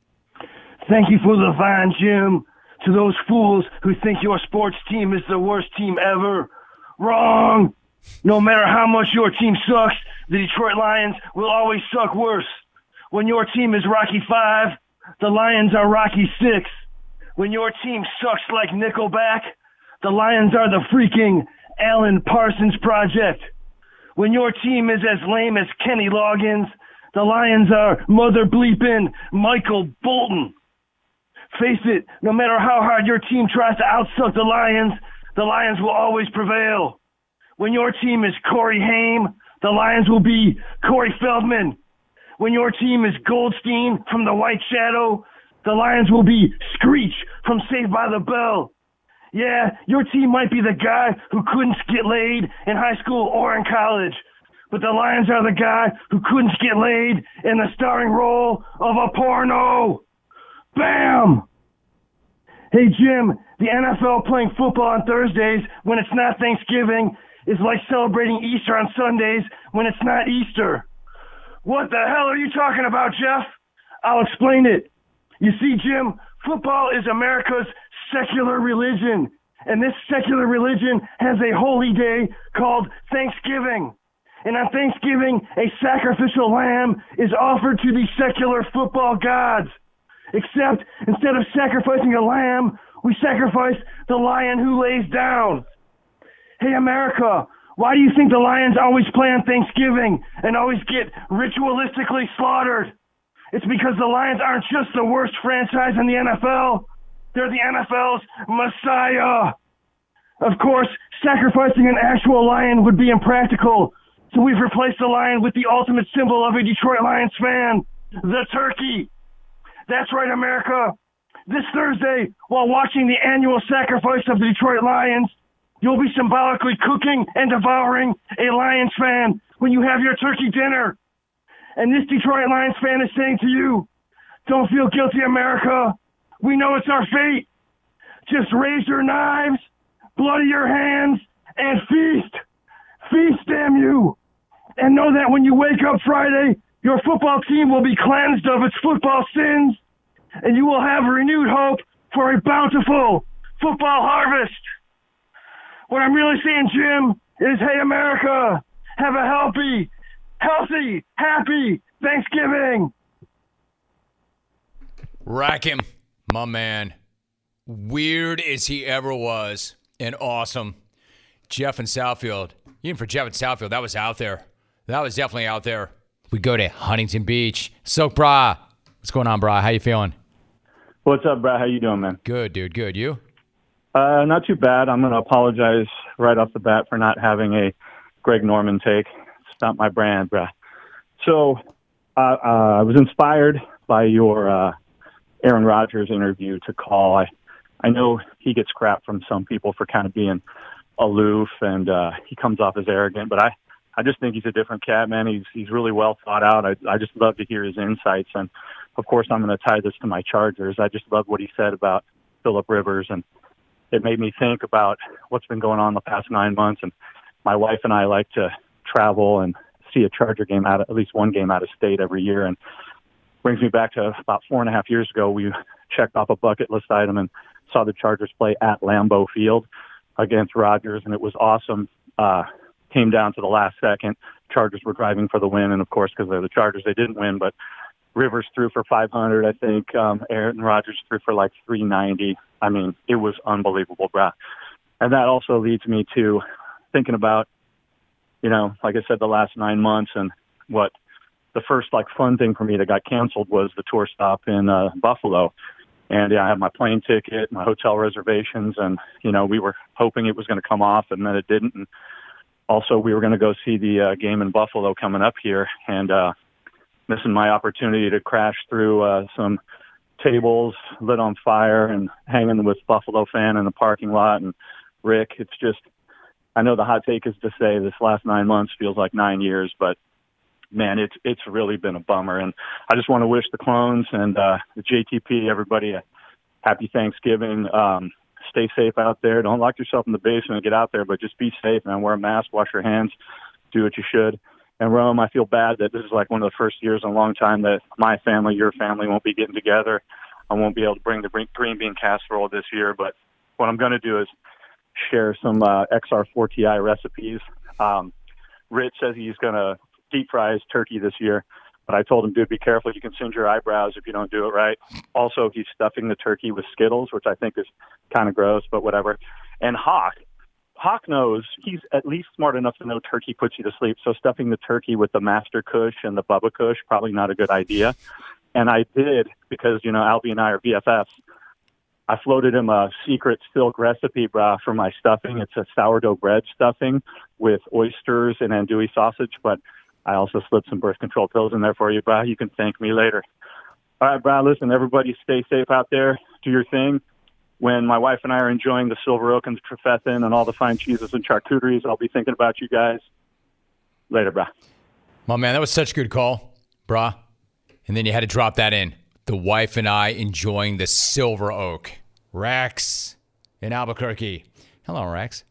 Thank you for the fine, Jim. To those fools who think your sports team is the worst team ever, wrong. No matter how much your team sucks, the Detroit Lions will always suck worse. When your team is Rocky 5, the Lions are Rocky 6. When your team sucks like Nickelback, the Lions are the freaking Alan Parsons Project. When your team is as lame as Kenny Loggins, the Lions are mother bleeping Michael Bolton. Face it, no matter how hard your team tries to outsuck the Lions will always prevail. When your team is Corey Haim, the Lions will be Corey Feldman. When your team is Goldstein from The White Shadow, the Lions will be Screech from Saved by the Bell. Yeah, your team might be the guy who couldn't get laid in high school or in college, but the Lions are the guy who couldn't get laid in the starring role of a porno. Bam! Hey, Jim, the NFL playing football on Thursdays when it's not Thanksgiving is like celebrating Easter on Sundays when it's not Easter. What the hell are you talking about, Jeff? I'll explain it. You see, Jim, football is America's secular religion, And this secular religion has a holy day called Thanksgiving. And on Thanksgiving, a sacrificial lamb is offered to the secular football gods. Except instead of sacrificing a lamb, we sacrifice the lion who lays down. Hey, America, why do you think the Lions always play on Thanksgiving and always get ritualistically slaughtered? It's because the Lions aren't just the worst franchise in the NFL. They're the NFL's Messiah. Of course, sacrificing an actual lion would be impractical, so we've replaced the lion with the ultimate symbol of a Detroit Lions fan, the turkey. That's right, America. This Thursday, while watching the annual sacrifice of the Detroit Lions, you'll be symbolically cooking and devouring a Lions fan when you have your turkey dinner. And this Detroit Lions fan is saying to you, don't feel guilty, America. We know it's our fate. Just raise your knives, bloody your hands, and feast. Feast, damn you. And know that when you wake up Friday, your football team will be cleansed of its football sins, and you will have renewed hope for a bountiful football harvest. What I'm really saying, Jim, is, hey, America, have a healthy, happy Thanksgiving. Rack him, my man. Weird as he ever was, and awesome. Jeff in Southfield. Even for Jeff in Southfield, that was out there. That was definitely out there. We go to Huntington Beach. Soak Bra. What's going on, Bra? How you feeling? What's up, Brad? How you doing, man? Good, dude. Good. You? Not too bad. I'm going to apologize right off the bat for not having a Greg Norman take. It's not my brand, Brad. So I was inspired by your Aaron Rodgers interview to call. I know he gets crap from some people for kind of being aloof, and he comes off as arrogant, but I just think he's a different cat, man. He's really well thought out. I just love to hear his insights. And, of course, I'm going to tie this to my Chargers. I just love what he said about Phillip Rivers, and it made me think about what's been going on the past 9 months. And my wife and I like to travel and see a Charger game at least one game out of state every year. And brings me back to about 4.5 years ago. We checked off a bucket list item and saw the Chargers play at Lambeau Field against Rodgers, and it was awesome. Came down to the last second. Chargers were driving for the win, and of course, because they're the Chargers, they didn't win. But Rivers threw for 500, I think. Aaron Rodgers threw for like 390. I mean, it was unbelievable, bro. And that also leads me to thinking about, like I said, the last 9 months, and what the first fun thing for me that got canceled was the tour stop in Buffalo. And I had my plane ticket, my hotel reservations, and we were hoping it was going to come off, and then it didn't. And also, we were going to go see the game in Buffalo coming up here, and missing my opportunity to crash through some tables lit on fire and hanging with Buffalo fan in the parking lot. And Rick, it's just, I know the hot take is to say this last 9 months feels like 9 years, but man, it's really been a bummer. And I just want to wish the Clones and the JTP, everybody, a happy Thanksgiving. Stay safe out there. Don't lock yourself in the basement. Get out there, but just be safe, man. Wear a mask, wash your hands, do what you should. And Rome, I feel bad that this is like one of the first years in a long time that my family, your family won't be getting together. I won't be able to bring the green bean casserole this year, but what I'm going to do is share some XR4TI recipes. Rich says he's going to deep fry his turkey this year, but I told him, dude, be careful. You can singe your eyebrows if you don't do it right. Also, he's stuffing the turkey with Skittles, which I think is kind of gross, but whatever. And Hawk knows, he's at least smart enough to know turkey puts you to sleep, so stuffing the turkey with the Master Kush and the Bubba Kush, probably not a good idea. And I did, because, Albie and I are BFFs. I floated him a secret silk recipe, brah, for my stuffing. It's a sourdough bread stuffing with oysters and andouille sausage, but I also slipped some birth control pills in there for you, brah. You can thank me later. All right, brah, listen, everybody stay safe out there. Do your thing. When my wife and I are enjoying the Silver Oak and the Trefethen and all the fine cheeses and charcuteries, I'll be thinking about you guys. Later, brah. My man, that was such a good call, brah. And then you had to drop that in. The wife and I enjoying the Silver Oak. Rex in Albuquerque. Hello, Rex.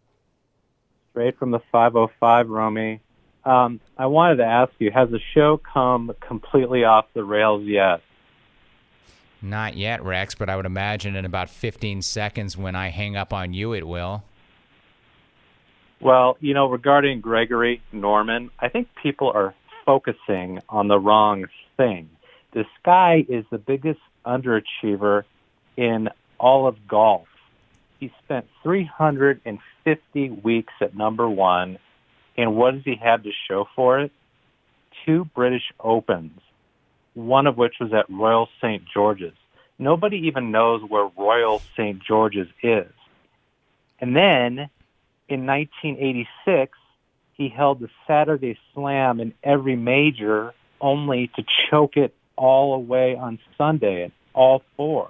Straight from the 505, Romy. I wanted to ask you, has the show come completely off the rails yet? Not yet, Rex, but I would imagine in about 15 seconds when I hang up on you, it will. Well, regarding Gregory Norman, I think people are focusing on the wrong thing. This guy is the biggest underachiever in all of golf. He spent 350 weeks at number one, and what does he have to show for it? 2 British Opens, one of which was at Royal St. George's. Nobody even knows where Royal St. George's is. And then, in 1986, he held the Saturday Slam in every major, only to choke it all away on Sunday at all 4.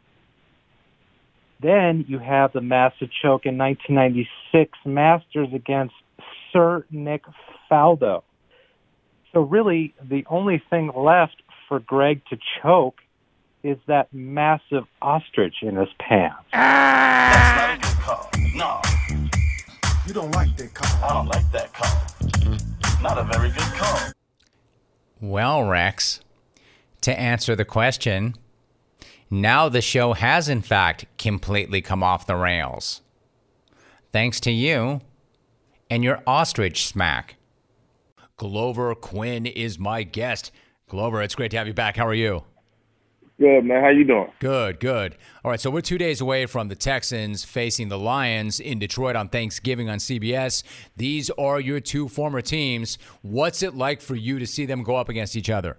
Then you have the massive choke in 1996 Masters against Sir Nick Faldo. So really, the only thing left for Greg to choke is that massive ostrich in his pants. That's not a good call. No. You don't like that call. I don't like that call. Not a very good call. Well, Rex, to answer the question, now the show has, in fact, completely come off the rails. Thanks to you and your ostrich smack. Glover Quinn is my guest. Glover, it's great to have you back. How are you? Good, man. How you doing? Good, good. All right, so we're 2 days away from the Texans facing the Lions in Detroit on Thanksgiving on CBS. These are your 2 former teams. What's it like for you to see them go up against each other?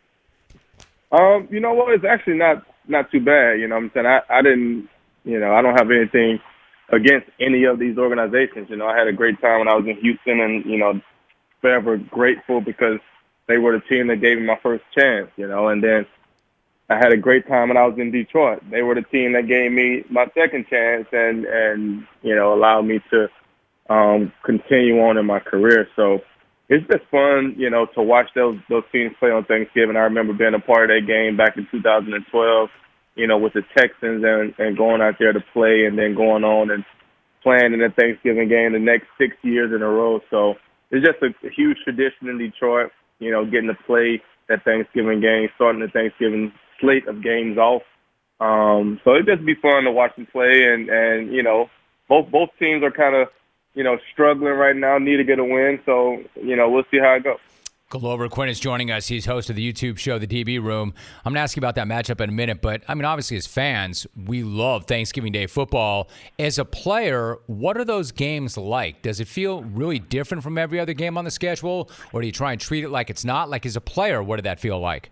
You know what? It's actually not too bad. You know what I'm saying? I didn't, I don't have anything against any of these organizations. I had a great time when I was in Houston and, forever grateful because they were the team that gave me my first chance, and then I had a great time when I was in Detroit. They were the team that gave me my second chance and allowed me to continue on in my career. So it's just fun, to watch those teams play on Thanksgiving. I remember being a part of that game back in 2012, with the Texans and going out there to play and then going on and playing in the Thanksgiving game the next 6 years in a row. So it's just a huge tradition in Detroit, getting to play that Thanksgiving game, starting the Thanksgiving slate of games off. So it'd just be fun to watch them play. And both teams are kind of, struggling right now, need to get a win. So, we'll see how it goes. Glover Quinn is joining us. He's host of the YouTube show, The DB Room. I'm going to ask you about that matchup in a minute, but, obviously as fans, we love Thanksgiving Day football. As a player, what are those games like? Does it feel really different from every other game on the schedule, or do you try and treat it like it's not? Like, as a player, what did that feel like?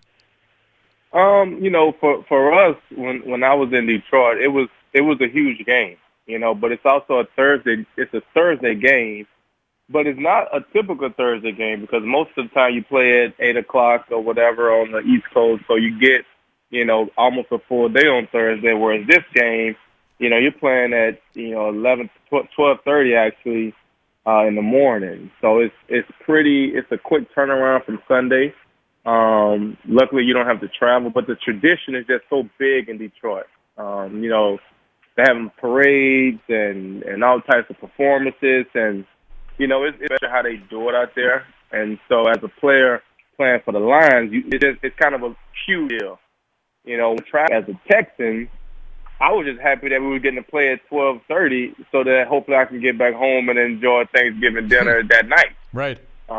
For us, when I was in Detroit, it was a huge game, but it's also it's a Thursday game. But it's not a typical Thursday game because most of the time you play at 8 o'clock or whatever on the East Coast, so you get, almost a full day on Thursday, whereas this game, you're playing at, 12:30 actually in the morning. So it's a quick turnaround from Sunday. Luckily, you don't have to travel, but the tradition is just so big in Detroit. They're having parades and all types of performances and, it's how they do it out there. And so as a player playing for the Lions, it's kind of a huge deal. As a Texan, I was just happy that we were getting to play at 12:30 so that hopefully I can get back home and enjoy Thanksgiving dinner that night. Right.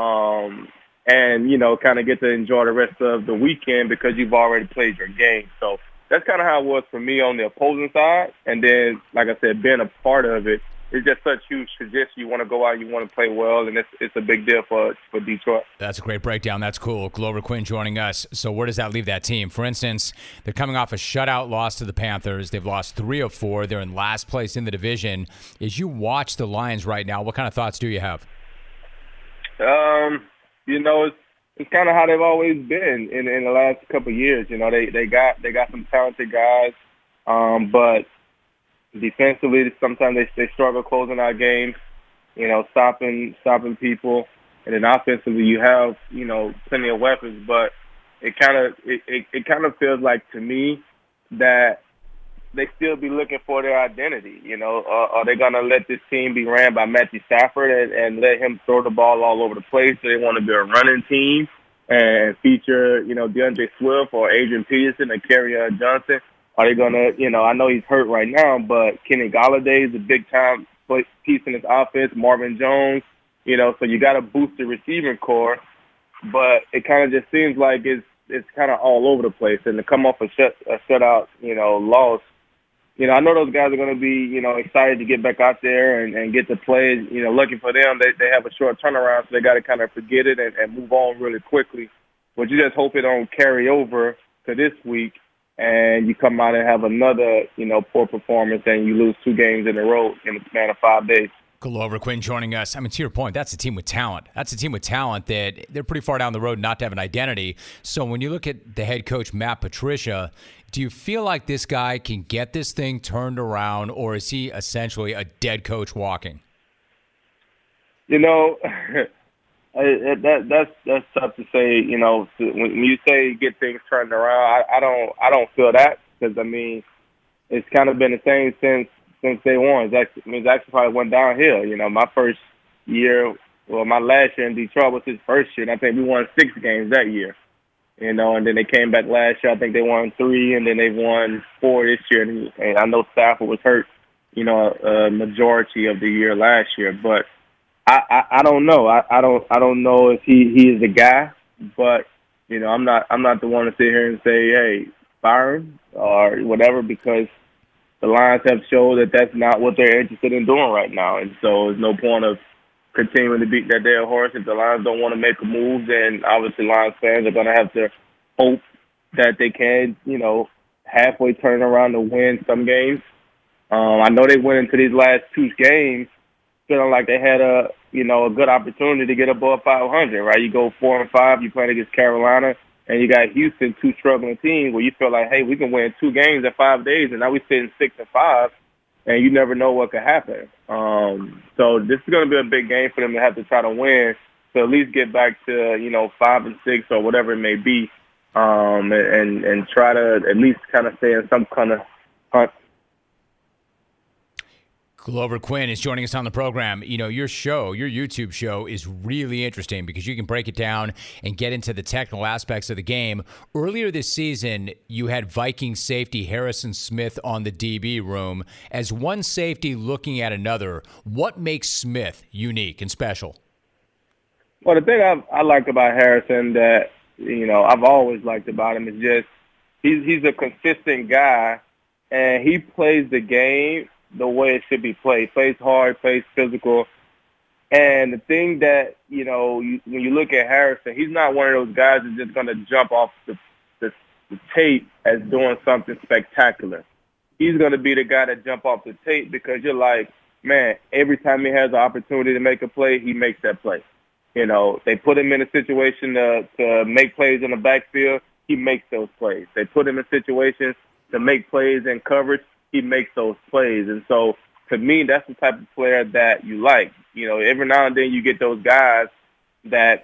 And, kind of get to enjoy the rest of the weekend because you've already played your game. So that's kind of how it was for me on the opposing side. And then, like I said, being a part of it, it's just such huge tradition. You want to go out, you want to play well, and it's a big deal for Detroit. That's a great breakdown. That's cool. Glover Quinn joining us. So where does that leave that team? For instance, they're coming off a shutout loss to the Panthers. They've lost 3 of 4. They're in last place in the division. As you watch the Lions right now, what kind of thoughts do you have? It's kind of how they've always been in the last couple of years. They got some talented guys, but defensively, sometimes they struggle closing out games, stopping people. And then offensively, you have, plenty of weapons. But it kind of feels like to me that they still be looking for their identity. Are they going to let this team be ran by Matthew Stafford and let him throw the ball all over the place? Do they want to be a running team? and feature, DeAndre Swift or Adrian Peterson or Kerryon Johnson? Are they going to, I know he's hurt right now, but Kenny Galladay is a big-time piece in his offense, Marvin Jones, so you got to boost the receiving core, but it kind of just seems like it's kind of all over the place. And to come off a shutout, loss, I know those guys are going to be, excited to get back out there and get to play. Lucky for them, they have a short turnaround, so they got to kind of forget it and move on really quickly. But you just hope it don't carry over to this week, and you come out and have another, poor performance, and you lose 2 games in a row in the span of 5 days. Glover Quinn joining us. I mean, to your point, that's a team with talent. That's a team with talent that they're pretty far down the road not to have an identity. So when you look at the head coach, Matt Patricia, do you feel like this guy can get this thing turned around, or is he essentially a dead coach walking? That's tough to say. When you say get things turned around, I don't feel that, because it's kind of been the same since day one. It's actually probably went downhill. My first year, my last year in Detroit was his first year, and I think we won 6 games that year. And then they came back last year. I think they won 3, and then they won 4 this year. And I know Stafford was hurt, a majority of the year last year. But I don't know. I don't know if he is the guy. But I'm not the one to sit here and say, hey, fire him or whatever, because the Lions have shown that that's not what they're interested in doing right now. And so there's no point of continuing to beat that dead horse. If the Lions don't want to make a move, then obviously Lions fans are going to have to hope that they can, halfway turn around to win some games. I know they went into these last 2 games feeling like they had a good opportunity to get above 500, right? You go 4-5, you play against Carolina, and you got Houston, 2 struggling teams where you feel like, hey, we can win 2 games in 5 days, and now we're sitting 6-5. And you never know what could happen. So this is going to be a big game for them to have to try to win, to at least get back to 5 and 6 or whatever it may be, and try to at least kind of stay in some kind of hunt. Glover Quinn is joining us on the program. Your YouTube show is really interesting because you can break it down and get into the technical aspects of the game. Earlier this season, you had Viking safety Harrison Smith on the DB room. As one safety looking at another, what makes Smith unique and special? Well, the thing I like about Harrison that, I've always liked about him is just he's a consistent guy, and he plays the game the way it should be played. He plays hard, plays physical. And the thing that, when you look at Harrison, he's not one of those guys that's just going to jump off the tape as doing something spectacular. He's going to be the guy that jump off the tape because you're like, man, every time he has an opportunity to make a play, he makes that play. They put him in a situation to make plays in the backfield, he makes those plays. They put him in situations to make plays in coverage, he makes those plays. And so, to me, that's the type of player that you like. Every now and then you get those guys that,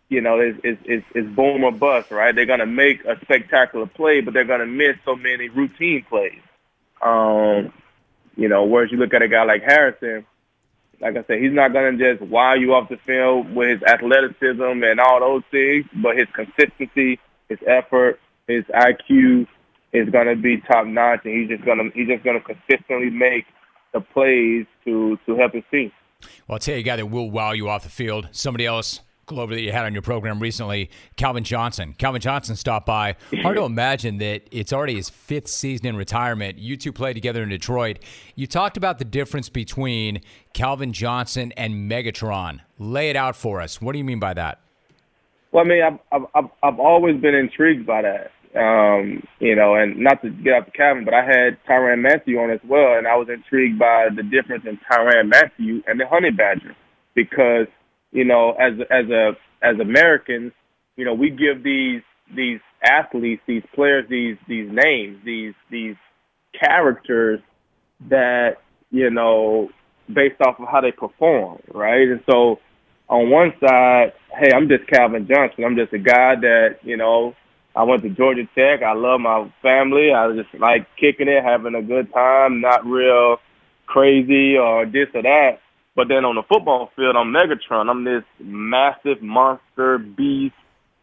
it's boom or bust, right? They're going to make a spectacular play, but they're going to miss so many routine plays. Whereas you look at a guy like Harrison, like I said, he's not going to just wow you off the field with his athleticism and all those things, but his consistency, his effort, his IQ is going to be top notch, and he's just going to consistently make the plays to help his team. Well, I'll tell you a guy that will wow you off the field. Somebody else, Glover, that you had on your program recently, Calvin Johnson. Calvin Johnson stopped by. Hard to imagine that it's already his 5th season in retirement. You two played together in Detroit. You talked about the difference between Calvin Johnson and Megatron. Lay it out for us. What do you mean by that? Well, I've always been intrigued by that. And not to get off the Calvin, but I had Tyrann Mathieu on as well, and I was intrigued by the difference in Tyrann Mathieu and the Honey Badger, because as Americans, we give these athletes, these players, these names, these characters that based off of how they perform, right? And so on one side, hey, I'm just Calvin Johnson. I'm just a guy that I went to Georgia Tech. I love my family. I just like kicking it, having a good time, not real crazy or this or that. But then on the football field, I'm Megatron. I'm this massive monster beast,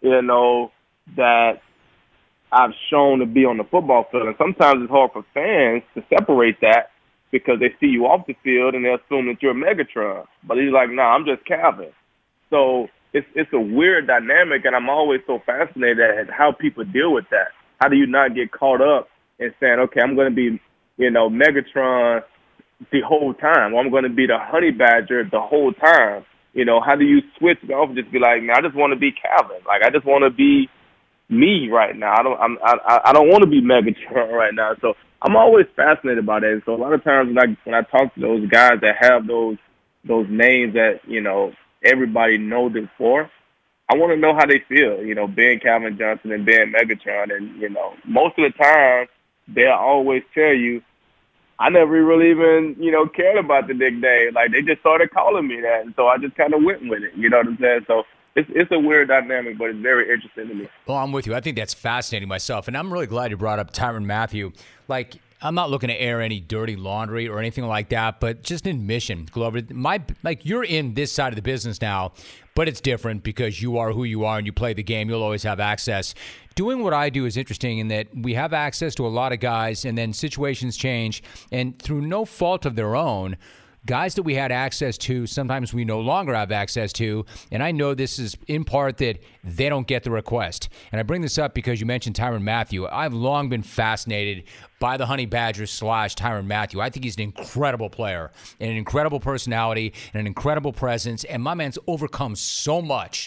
that I've shown to be on the football field. And sometimes it's hard for fans to separate that because they see you off the field and they assume that you're Megatron. But he's like, nah, I'm just Calvin. So it's a weird dynamic, and I'm always so fascinated at how people deal with that. How do you not get caught up in saying, okay, I'm going to be, Megatron the whole time, or I'm going to be the Honey Badger the whole time? How do you switch it off and just be like, man, I just want to be Calvin. Like, I just want to be me right now. I don't want to be Megatron right now. So I'm always fascinated by that. And so a lot of times when I talk to those guys that have those names that everybody knows them for, I want to know how they feel. Being Calvin Johnson and being Megatron, and most of the time they'll always tell you, I never really even cared about the nickname. Like, they just started calling me that, and so I just kind of went with it. You know what I'm saying? So it's a weird dynamic, but it's very interesting to me. Well, I'm with you. I think that's fascinating myself, and I'm really glad you brought up Tyrann Mathieu. Like, I'm not looking to air any dirty laundry or anything like that, but just an admission, Glover. You're in this side of the business now, but it's different because you are who you are and you play the game. You'll always have access. Doing what I do is interesting in that we have access to a lot of guys, and then situations change, and through no fault of their own, guys that we had access to, sometimes we no longer have access to, and I know this is in part that they don't get the request. And I bring this up because you mentioned Tyrann Mathieu. I've long been fascinated by the Honey Badger / Tyrann Mathieu. I think he's an incredible player and an incredible personality and an incredible presence, and my man's overcome so much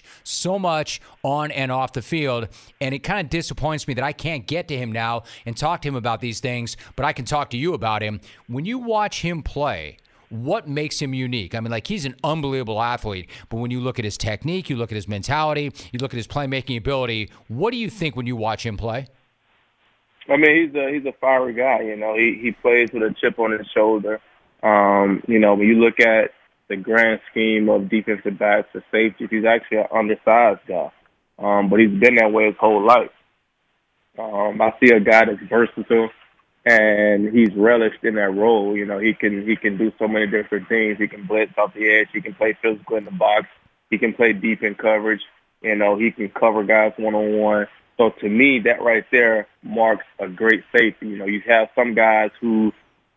on and off the field, and it kind of disappoints me that I can't get to him now and talk to him about these things, but I can talk to you about him. When you watch him play, what makes him unique? I mean, he's an unbelievable athlete, but when you look at his technique, you look at his mentality, you look at his playmaking ability, what do you think when you watch him play? I mean, he's a fiery guy. He plays with a chip on his shoulder. When you look at the grand scheme of defensive backs or safeties, he's actually an undersized guy, but he's been that way his whole life. I see a guy that's versatile, and he's relished in that role. He can do so many different things. He can blitz off the edge. He can play physical in the box. He can play deep in coverage. He can cover guys one-on-one. So to me, that right there marks a great safety. You have some guys who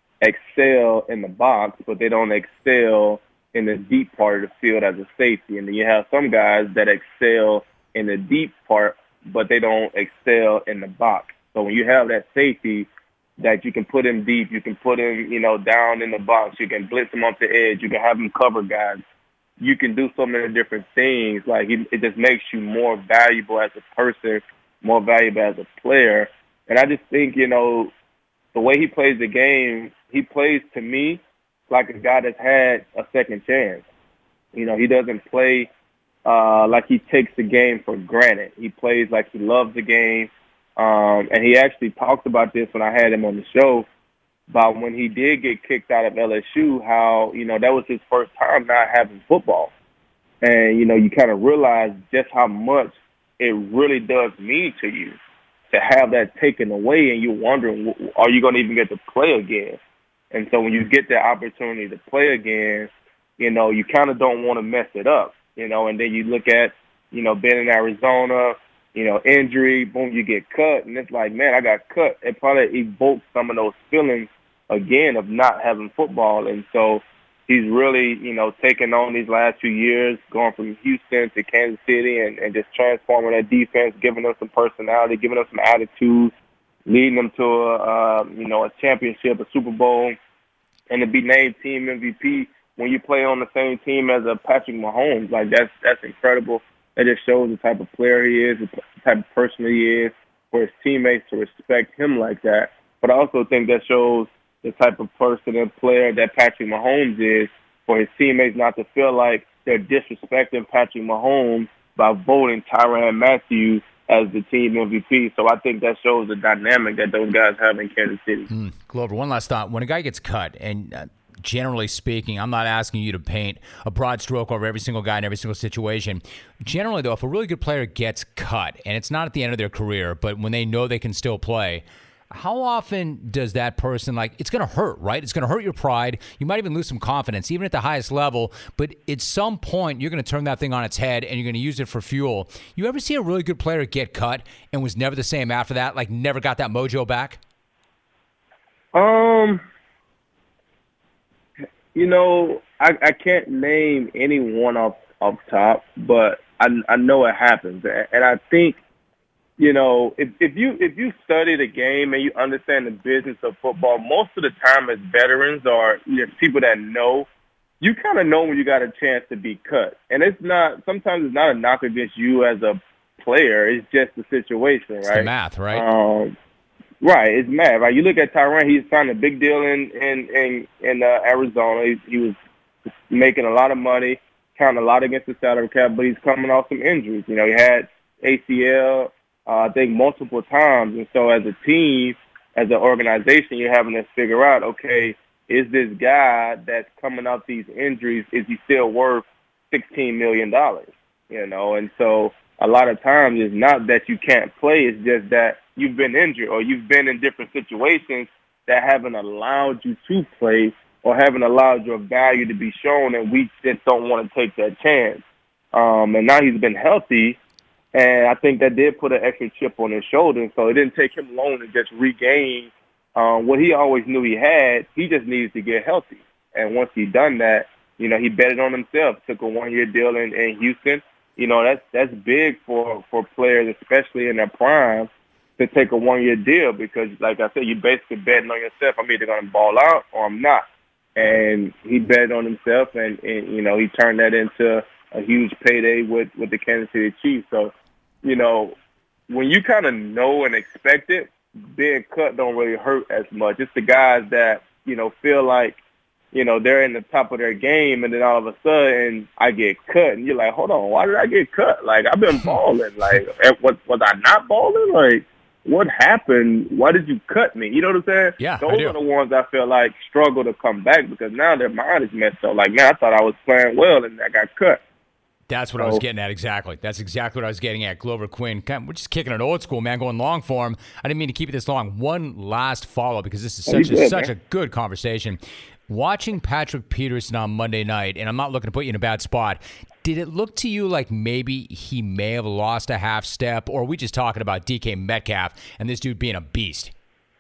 excel in the box, but they don't excel in the deep part of the field as a safety. And then you have some guys that excel in the deep part, but they don't excel in the box. So when you have that safety that you can put him deep, you can put him, down in the box, you can blitz him off the edge, you can have him cover guys. You can do so many different things. It just makes you more valuable as a person, more valuable as a player. And I just think, the way he plays the game, he plays to me like a guy that's had a second chance. He doesn't play like he takes the game for granted. He plays like he loves the game. And he actually talked about this when I had him on the show, about when he did get kicked out of LSU, how, that was his first time not having football. And, you kind of realize just how much it really does mean to you to have that taken away, and you're wondering, are you going to even get to play again? And so when you get that opportunity to play again, you kind of don't want to mess it up, and then you look at, being in Arizona, injury, boom, you get cut, and it's like, man, I got cut. It probably evokes some of those feelings again of not having football. And so he's really, taking on these last few years, going from Houston to Kansas City and just transforming that defense, giving them some personality, giving them some attitude, leading them to a championship, a Super Bowl, and to be named team MVP when you play on the same team as a Patrick Mahomes. That's incredible. That just shows the type of player he is, the type of person he is, for his teammates to respect him like that. But I also think that shows the type of person and player that Patrick Mahomes is, for his teammates not to feel like they're disrespecting Patrick Mahomes by voting Tyrann Mathieu as the team MVP. So I think that shows the dynamic that those guys have in Kansas City. Glover, one last thought. When a guy gets cut, and generally speaking, I'm not asking you to paint a broad stroke over every single guy in every single situation. Generally, though, if a really good player gets cut, and it's not at the end of their career, but when they know they can still play, How often does that person, like, it's going to hurt, right? It's going to hurt your pride. You might even lose some confidence, even at the highest level. But at some point, you're going to turn that thing on its head and you're going to use it for fuel. You ever see a really good player get cut and was never the same after that, like never got that mojo back? You know, I can't name anyone off top, but I know it happens. And I think, you know, if you study the game and you understand the business of football, most of the time as veterans or people that know, you kind of know when you got a chance to be cut. And sometimes it's not a knock against you as a player. It's just the situation, right? It's the math, right? Right, it's math. Right, you look at Tyrann; he signed a big deal in Arizona. He was making a lot of money, counting a lot against the salary cap, but he's coming off some injuries. You know, he had ACL, I think, multiple times, and so as a team, as an organization, you're having to figure out, okay, is this guy that's coming off these injuries, is he still worth $16 million? You know, and so a lot of times it's not that you can't play, it's just that you've been injured or you've been in different situations that haven't allowed you to play or haven't allowed your value to be shown, and we just don't want to take that chance. And now he's been healthy, and I think that did put an extra chip on his shoulder, so it didn't take him long to just regain what he always knew he had. He just needed to get healthy. And once he done that, you know, he betted on himself, took a one-year deal in Houston. You know, that's big for players, especially in their prime, to take a one-year deal because, like I said, you basically betting on yourself. I'm either going to ball out or I'm not. And he betted on himself, and you know, he turned that into a huge payday with the Kansas City Chiefs. So, you know, when you kind of know and expect it, being cut don't really hurt as much. It's the guys that, you know, feel like, you know, they're in the top of their game, and then all of a sudden I get cut, and you're like, hold on, why did I get cut? Like, I've been balling. Like, was I not balling? Like, what happened? Why did you cut me? You know what I'm saying? Yeah, those are the ones I feel like struggle to come back because now their mind is messed up. Like, man, I thought I was playing well, and I got cut. That's what I was getting at, exactly. That's exactly what I was getting at. Glover Quinn, we're just kicking it old school, man, going long form. I didn't mean to keep it this long. One last follow because this is such a good conversation. Watching Patrick Peterson on Monday night, and I'm not looking to put you in a bad spot, did it look to you like maybe he may have lost a half step, or are we just talking about DK Metcalf and this dude being a beast?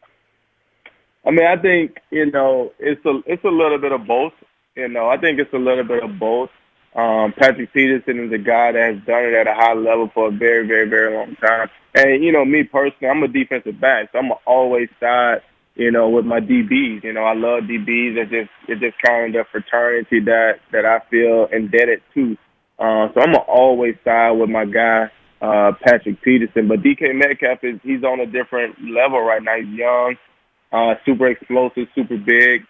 I mean, I think, you know, it's a little bit of both. You know, I think it's a little bit of both. Patrick Peterson is a guy that has done it at a high level for a very, very, very long time. And, you know, me personally, I'm a defensive back, so I'm always side, you know, with my DBs. You know, I love DBs. It's just kind of the fraternity that I feel indebted to. So I'm always side with my guy, Patrick Peterson. But DK Metcalf, he's on a different level right now. He's young, super explosive, super big.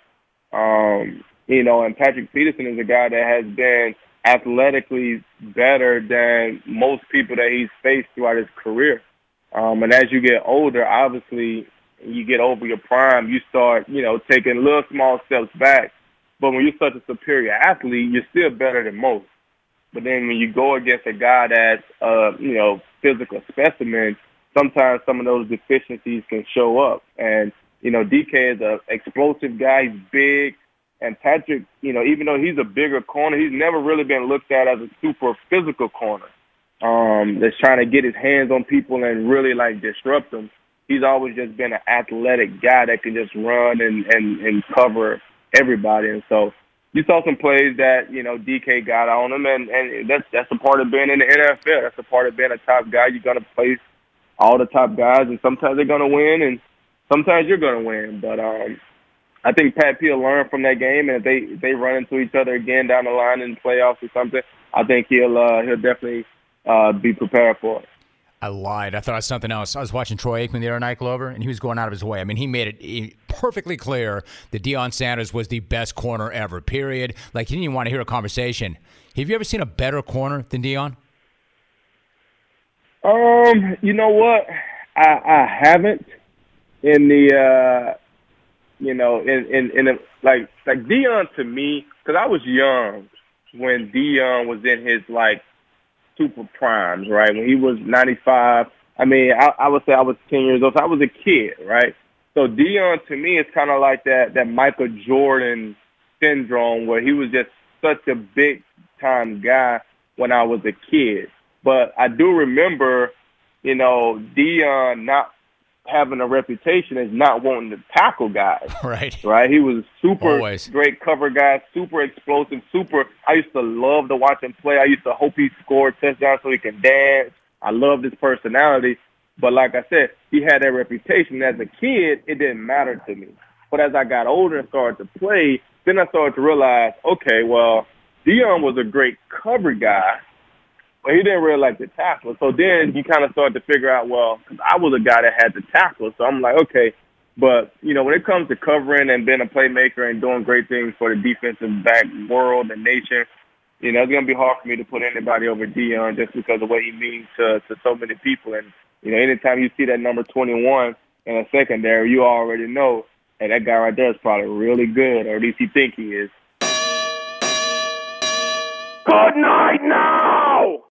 You know, and Patrick Peterson is a guy that has been athletically better than most people that he's faced throughout his career. And as you get older, obviously, you get over your prime, you start, you know, taking little small steps back. But when you're such a superior athlete, you're still better than most. But then when you go against a guy that's, you know, physical specimen, sometimes some of those deficiencies can show up. And, you know, DK is an explosive guy. He's big. And Patrick, you know, even though he's a bigger corner, he's never really been looked at as a super physical corner that's trying to get his hands on people and really, like, disrupt them. He's always just been an athletic guy that can just run and cover everybody. And so you saw some plays that, you know, DK got on him, and that's a part of being in the NFL. That's a part of being a top guy. You're going to place all the top guys, and sometimes they're going to win, and sometimes you're going to win. But I think Pat P will learn from that game, and if they run into each other again down the line in the playoffs or something, I think he'll definitely be prepared for it. I lied. I thought it was something else. I was watching Troy Aikman the other night, Glover, and he was going out of his way. I mean, he made it perfectly clear that Deion Sanders was the best corner ever, period. Like, he didn't even want to hear a conversation. Have you ever seen a better corner than Deion? You know what? I haven't in the, you know, in like Deion to me, because I was young when Deion was in his, like, super primes, right? When he was 95, I mean, I would say I was 10 years old, so I was a kid, right? So Deion, to me, is kind of like that Michael Jordan syndrome where he was just such a big-time guy when I was a kid. But I do remember, Deion not having a reputation as not wanting to tackle guys. Right. Right? He was super Always. great cover guy, super explosive, I used to love to watch him play. I used to hope he scored touchdowns so he can dance. I loved his personality. But like I said, he had that reputation. As a kid, it didn't matter to me. But as I got older and started to play, then I started to realize, okay, well, Deion was a great cover guy, but he didn't really like to tackle. So then you kind of started to figure out, well, 'cause I was a guy that had to tackle. So I'm like, okay, but, when it comes to covering and being a playmaker and doing great things for the defensive back world and nation, it's going to be hard for me to put anybody over Deion just because of what he means to so many people. And, anytime you see that number 21 in a secondary, you already know, hey, that guy right there is probably really good, or at least he think he is. Good night now!